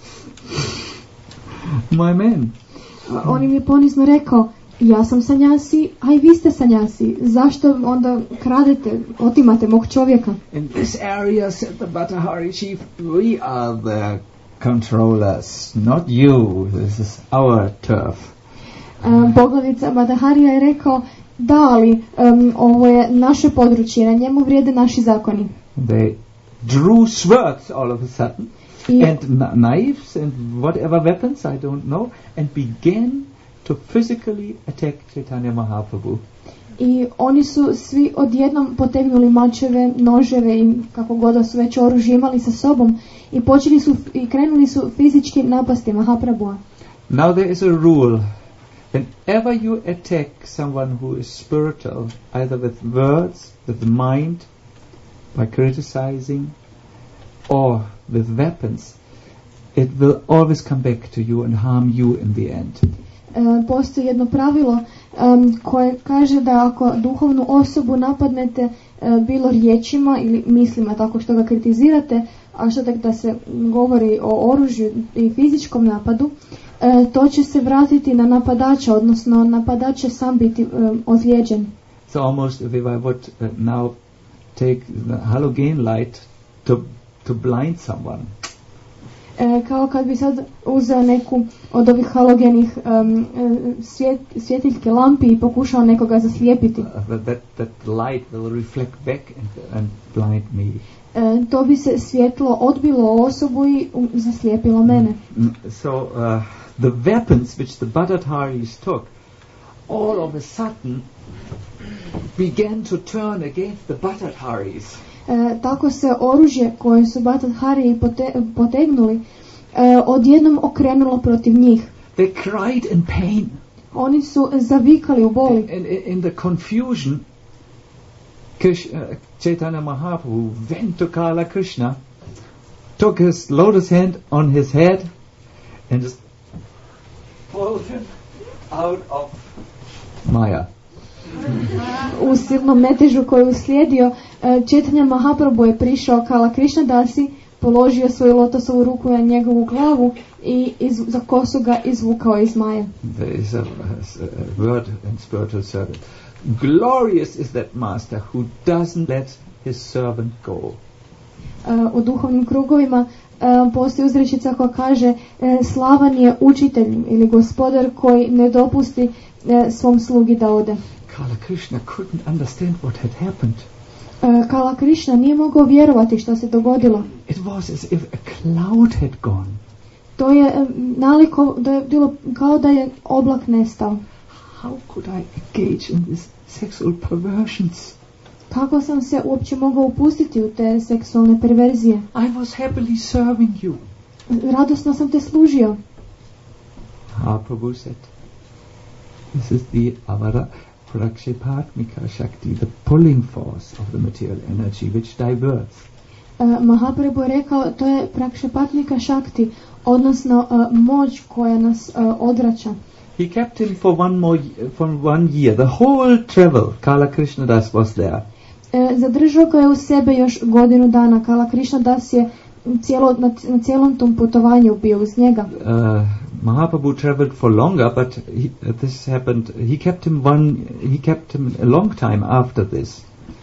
my men? On im je ponizno rekao, ja sam sanjasi, a i vi ste sanjasi. Zašto onda kradete, otimate mog čovjeka? In this area, said the Bhattacharya chief, we are the controllers, not you. This is our turf. Poglavica Bhattacharya je rekao, da, ali ovo je naše područje, na njemu vrijede naši zakoni. They drew swords all of a sudden, and knives and whatever weapons, I don't know, and began to physically attack Chaitanya Mahaprabhu. I oni su svi odjednom potegnuli mačeve, noževe i kako god da su već oružje imali sa sobom i krenuli su fizički napasti Mahaprabhua. Now there is a rule. Whenever you attack someone who is spiritual, either with words, with the mind, by criticizing, or with weapons, it will always come back to you and harm you in the end. Postoji jedno pravilo koje kaže da ako duhovnu osobu napadnete bilo riječima ili mislima tako što ga kritizirate, a što da se govori o oružju i fizičkom napadu, to će se vratiti na napadača, odnosno napadač će sam biti ozlijeđen. So almost if I would now take the halogen light to blind someone. Kao kad bi sad uzeo neku od ovih halogenih svjetiljke lampi i pokušao nekoga zaslijepiti. That light will reflect back and blind me. To bi se svjetlo odbilo osobu i zaslijepilo mene. So the weapons which the Bhattadharis took all of a sudden began to turn against the Bhattadharis. Tako se oružje koje su Bhattadhari potegnuli odjednom okrenulo protiv njih. They cried in pain. Oni su zavikali u boli. And in the confusion, Chaitanya Mahaprabhu went to Kala Krishna, took his lotus hand on his head, and just pulled him out of Maya. U silnom metežu koji je uslijedio, Chaitanya Mahaprabhu je prišao Kala Krishna Dasi, položio svoju lotosovu ruku na njegovu glavu i za kosu ga izvukao iz Maje. There is a word in spiritual service. Glorious is that master who doesn't let his servant go. U duhovnim krugovima postoji uzrečica koja kaže slavan je učitelj ili gospodar koji ne dopusti svom slugi da ode. Kala Krishna couldn't understand what had happened. Kala Krishna nije mogao vjerovati što se dogodilo. It was as if a cloud had gone. To je naliko da je bilo kao da je oblak nestao. How could I engage in these sexual perversions? Kako sam se uopće mogao upustiti u te seksualne perverzije? I was happily serving you. Radosno sam te služio. Mahaprabhu said, this is the avara prakshepatmika shakti, the pulling force of the material energy which diverts. Mahaprabhu je rekao, to je prakshepatmika shakti, odnosno moć koja nas odvraća. He kept him for one year. The whole travel, Kala Krishna Das was there. Zadržao ga je u sebe još godinu dana. Kala Krishna Das je na cijelom tom putovanju bio uz njega. Mahaprabhu traveled for longer, but this happened. He kept him a long time after this.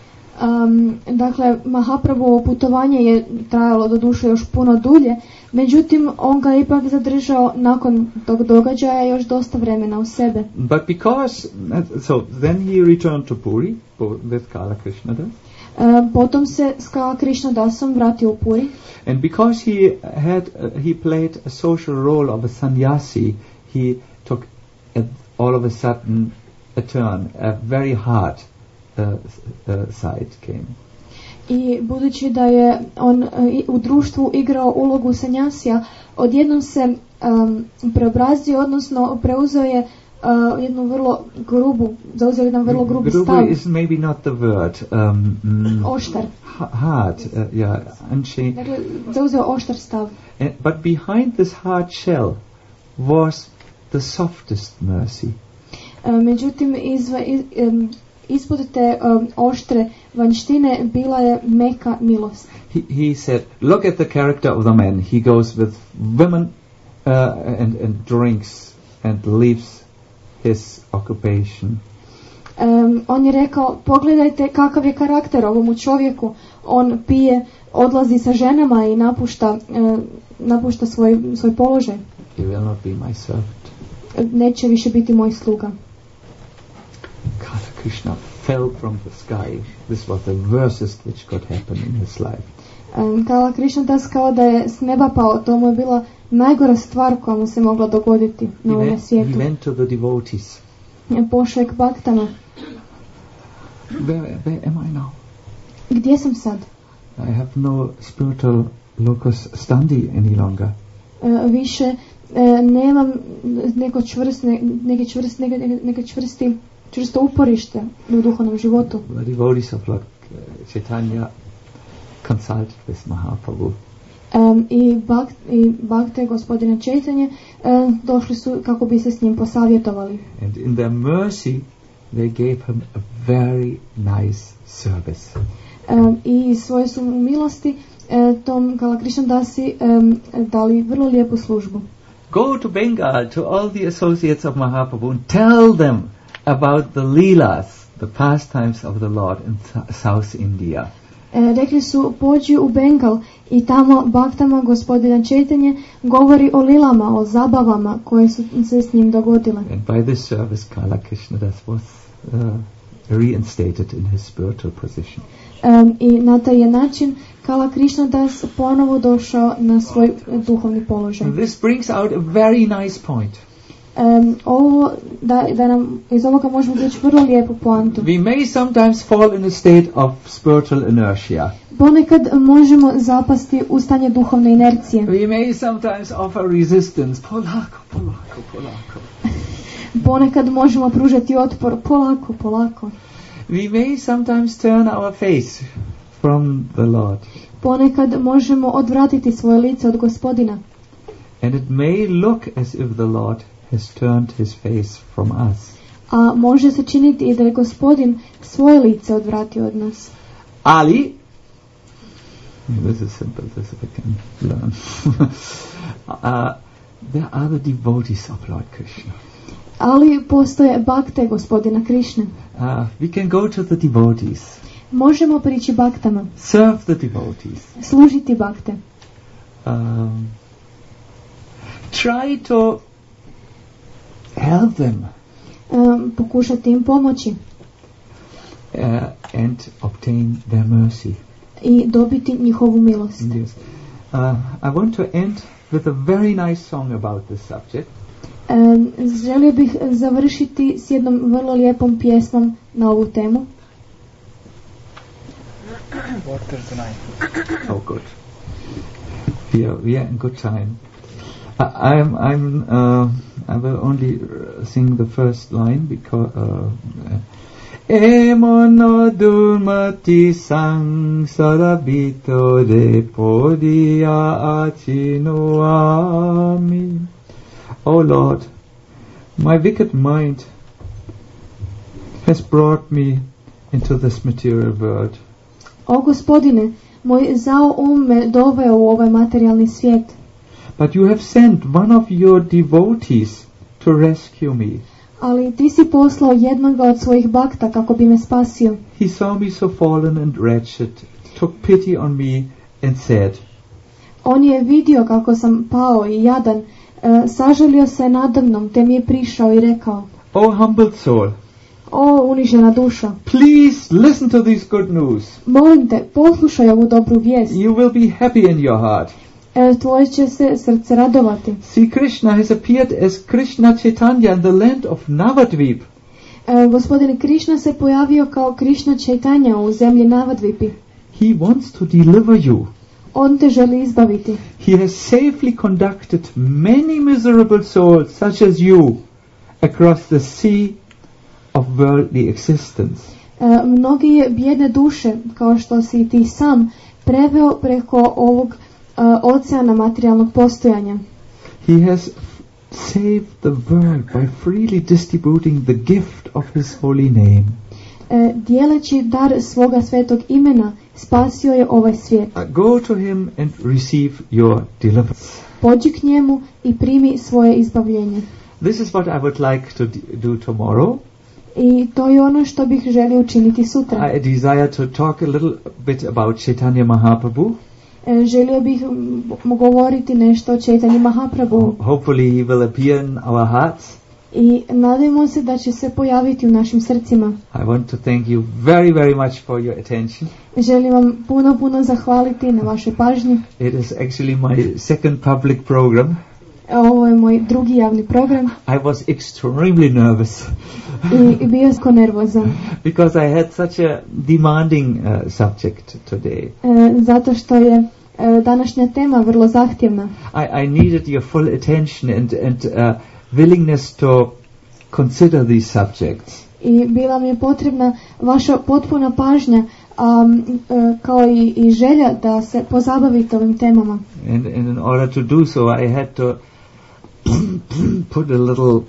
Dakle, Mahaprabhu putovanje je trajalo doduše još puno dulje, međutim on ga ipak zadržao nakon tog događaja još dosta vremena u sebe. But because so then he returned to Puri with Kala Krishna Das. Potom se s Kala Krishna Dasom vratio u Puri. And because he played a social role of a sannyasi, he took all of a sudden a turn, a very hard side came. I budući da je on u društvu igrao ulogu sanjasija, odjednom se preobrazio, odnosno preuzeo je jednu vrlo grubu, zauzeo jedan vrlo grubi stav. Grubu is maybe not the word. Oštar. Hard, yeah. Dakle, zauzeo oštar stav. But behind this hard shell was the softest mercy. Međutim, ispod te oštre vanjštine bila je meka milost. He said, look at the character of the man. He goes with women and drinks and leaves his occupation. On je rekao, pogledajte kakav je karakter ovomu čovjeku. On pije, odlazi sa ženama i napušta svoj položaj. He will not be my servant. Neće više biti moj sluga. Kala Krishna fell from the sky. This was the worstest which could happen in his life. Kala Krishna Das kao da je s neba pao. To mu je bila najgora stvar koja mu se mogla dogoditi na ovom svijetu. He went to the devotees. Pošao je k baktama. Where am I now? Gdje sam sad? I have no spiritual locus standi any longer. Više nemam čvrsto uporište u duhovnom životu. The devotees of Lord Chaitanya consulted with Mahaprabhu. I Bhakte gospodina Chaitanya došli su kako bi se s njim posavjetovali. And in their mercy they gave him a very nice service. I svoje su milosti tom Kala Krishna Dasi dali vrlo lijepu službu. Go to Bengal to all the associates of Mahaprabhu and tell them about the leelas, the pastimes of the Lord in South India. Rekli su, pođi u Bengal i tamo baktama gospodina Chaitanya govori o lilama, o zabavama koje su se s njim dogodile. And by this service Kala Krishna Das was reinstated in his spiritual position. I na taj je način Kala Krishna Das ponovo došao na svoj duhovni položaj. This brings out a very nice point. Ovo, da nam iz ovoga možemo reći vrlo lijepu poantu. We may sometimes fall in a state of spiritual inertia. Ponekad možemo zapasti u stanje duhovne inercije. We may sometimes offer resistance. Polako. Ponekad možemo pružati otpor polako. We may sometimes turn our face from the Lord. Ponekad možemo odvratiti svoje lice od Gospodina. And it may look as if the Lord has turned his face from us. A može se činiti i da je Gospodin svoje lice odvratio od nas. Ali, this is simple, this I can learn. There are the devotees of Lord Krishna. Ali postoje bakte Gospodina Krišne. We can go to the devotees. Možemo prići baktama. Serve the devotees. Služiti bakte. Try to help them. Pokušati im pomoći. And obtain their mercy. I dobiti njihovu milost. Yes. I want to end with a very nice song about this subject. Želio bih završiti s jednom vrlo lijepom pjesmom na ovu temu. Oh, good. We are in good time. I will only sing the first line because Emono durmati sang sarabito de podia achino ami. O Lord, my wicked mind has brought me into this material world. O Gospodine, moj zao me doveo u ovaj materijalni svijet. But you have sent one of your devotees to rescue me. Ali ti si poslao jednoga od svojih bakta kako bi me spasio. He saw me so fallen and wretched, took pity on me and said, On je vidio kako sam pao i jadan, sažalio se nadamnom, te mi je prišao i rekao, O humbled soul, o unižena dušo, please listen to this good news. Molim te, poslušaj ovu dobru vijest. You will be happy in your heart. Tvoje će se srce radovati. See, Krishna has appeared as Krishna Chaitanya in the land of Navadvip. Gospodin Krišna se pojavio kao Krišna Chaitanya u zemlji Navadvipi. He wants to deliver you. On te želi izbaviti. He has safely conducted many miserable souls such as you across the sea of worldly existence. Mnogi je bijedne duše, kao što si ti sam, preveo preko ovog oceana materijalnog postojanja. He has saved the world by freely distributing the gift of his holy name. Dijeleći dar svoga svetog imena, spasio je ovaj svijet. Go to him and receive your deliverance. Pođi k njemu i primi svoje izbavljenje. This is what I would like to do tomorrow. I to je ono što bih želio učiniti sutra. I desire to talk a little bit about Chaitanya Mahaprabhu. Želio bih govoriti nešto o Chaitanya Mahaprabhu. Hopefully he will appear in our hearts. I nadajmo se da će se pojaviti u našim srcima. I want to thank you very, very much for your attention. Želim vam puno zahvaliti na vašoj pažnji. It is actually my second public program. Ovo je moj drugi javni program. I was extremely nervous. I bio sam nervozan. Because I had such a demanding subject today. Zato što je današnja tema vrlo zahtjevna. I needed your full attention and willingness to consider these subjects. I bila mi je potrebna vaša potpuna pažnja, kao i želja da se pozabavite ovim temama. And in order to do so, I had to put a little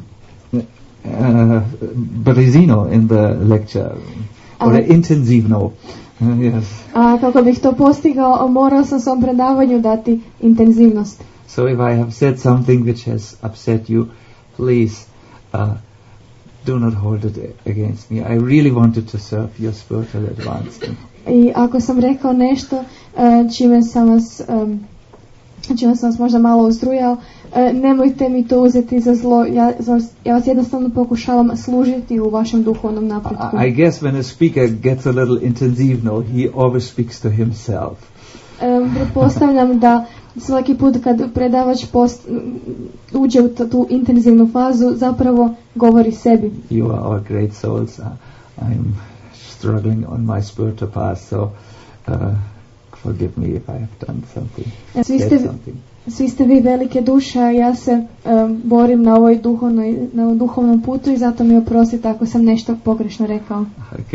brizino in the lecture, or intensivno. Yes. A kako bih to postigao, morao sam svom predavanju dati intenzivnost. So if I have said something which has upset you, please do not hold it against me. I really wanted to serve your spiritual advancement. I ako sam rekao nešto čime sam vas možda malo uzrujao, nemojte mi to uzeti za zlo, ja vas jednostavno pokušavam služiti u vašem duhovnom napretku. I guess when a speaker gets a little intensivno, he always speaks to himself. Pretpostavljam da svaki put kad predavač uđe u tu intenzivnu fazu, zapravo govori sebi. You are all great souls. I'm struggling on my spiritual path, so forgive me if I have done something. Svi ste vi velike duše, a ja se borim na ovom duhovnom putu i zato mi oprostite ako sam nešto pogrešno rekao.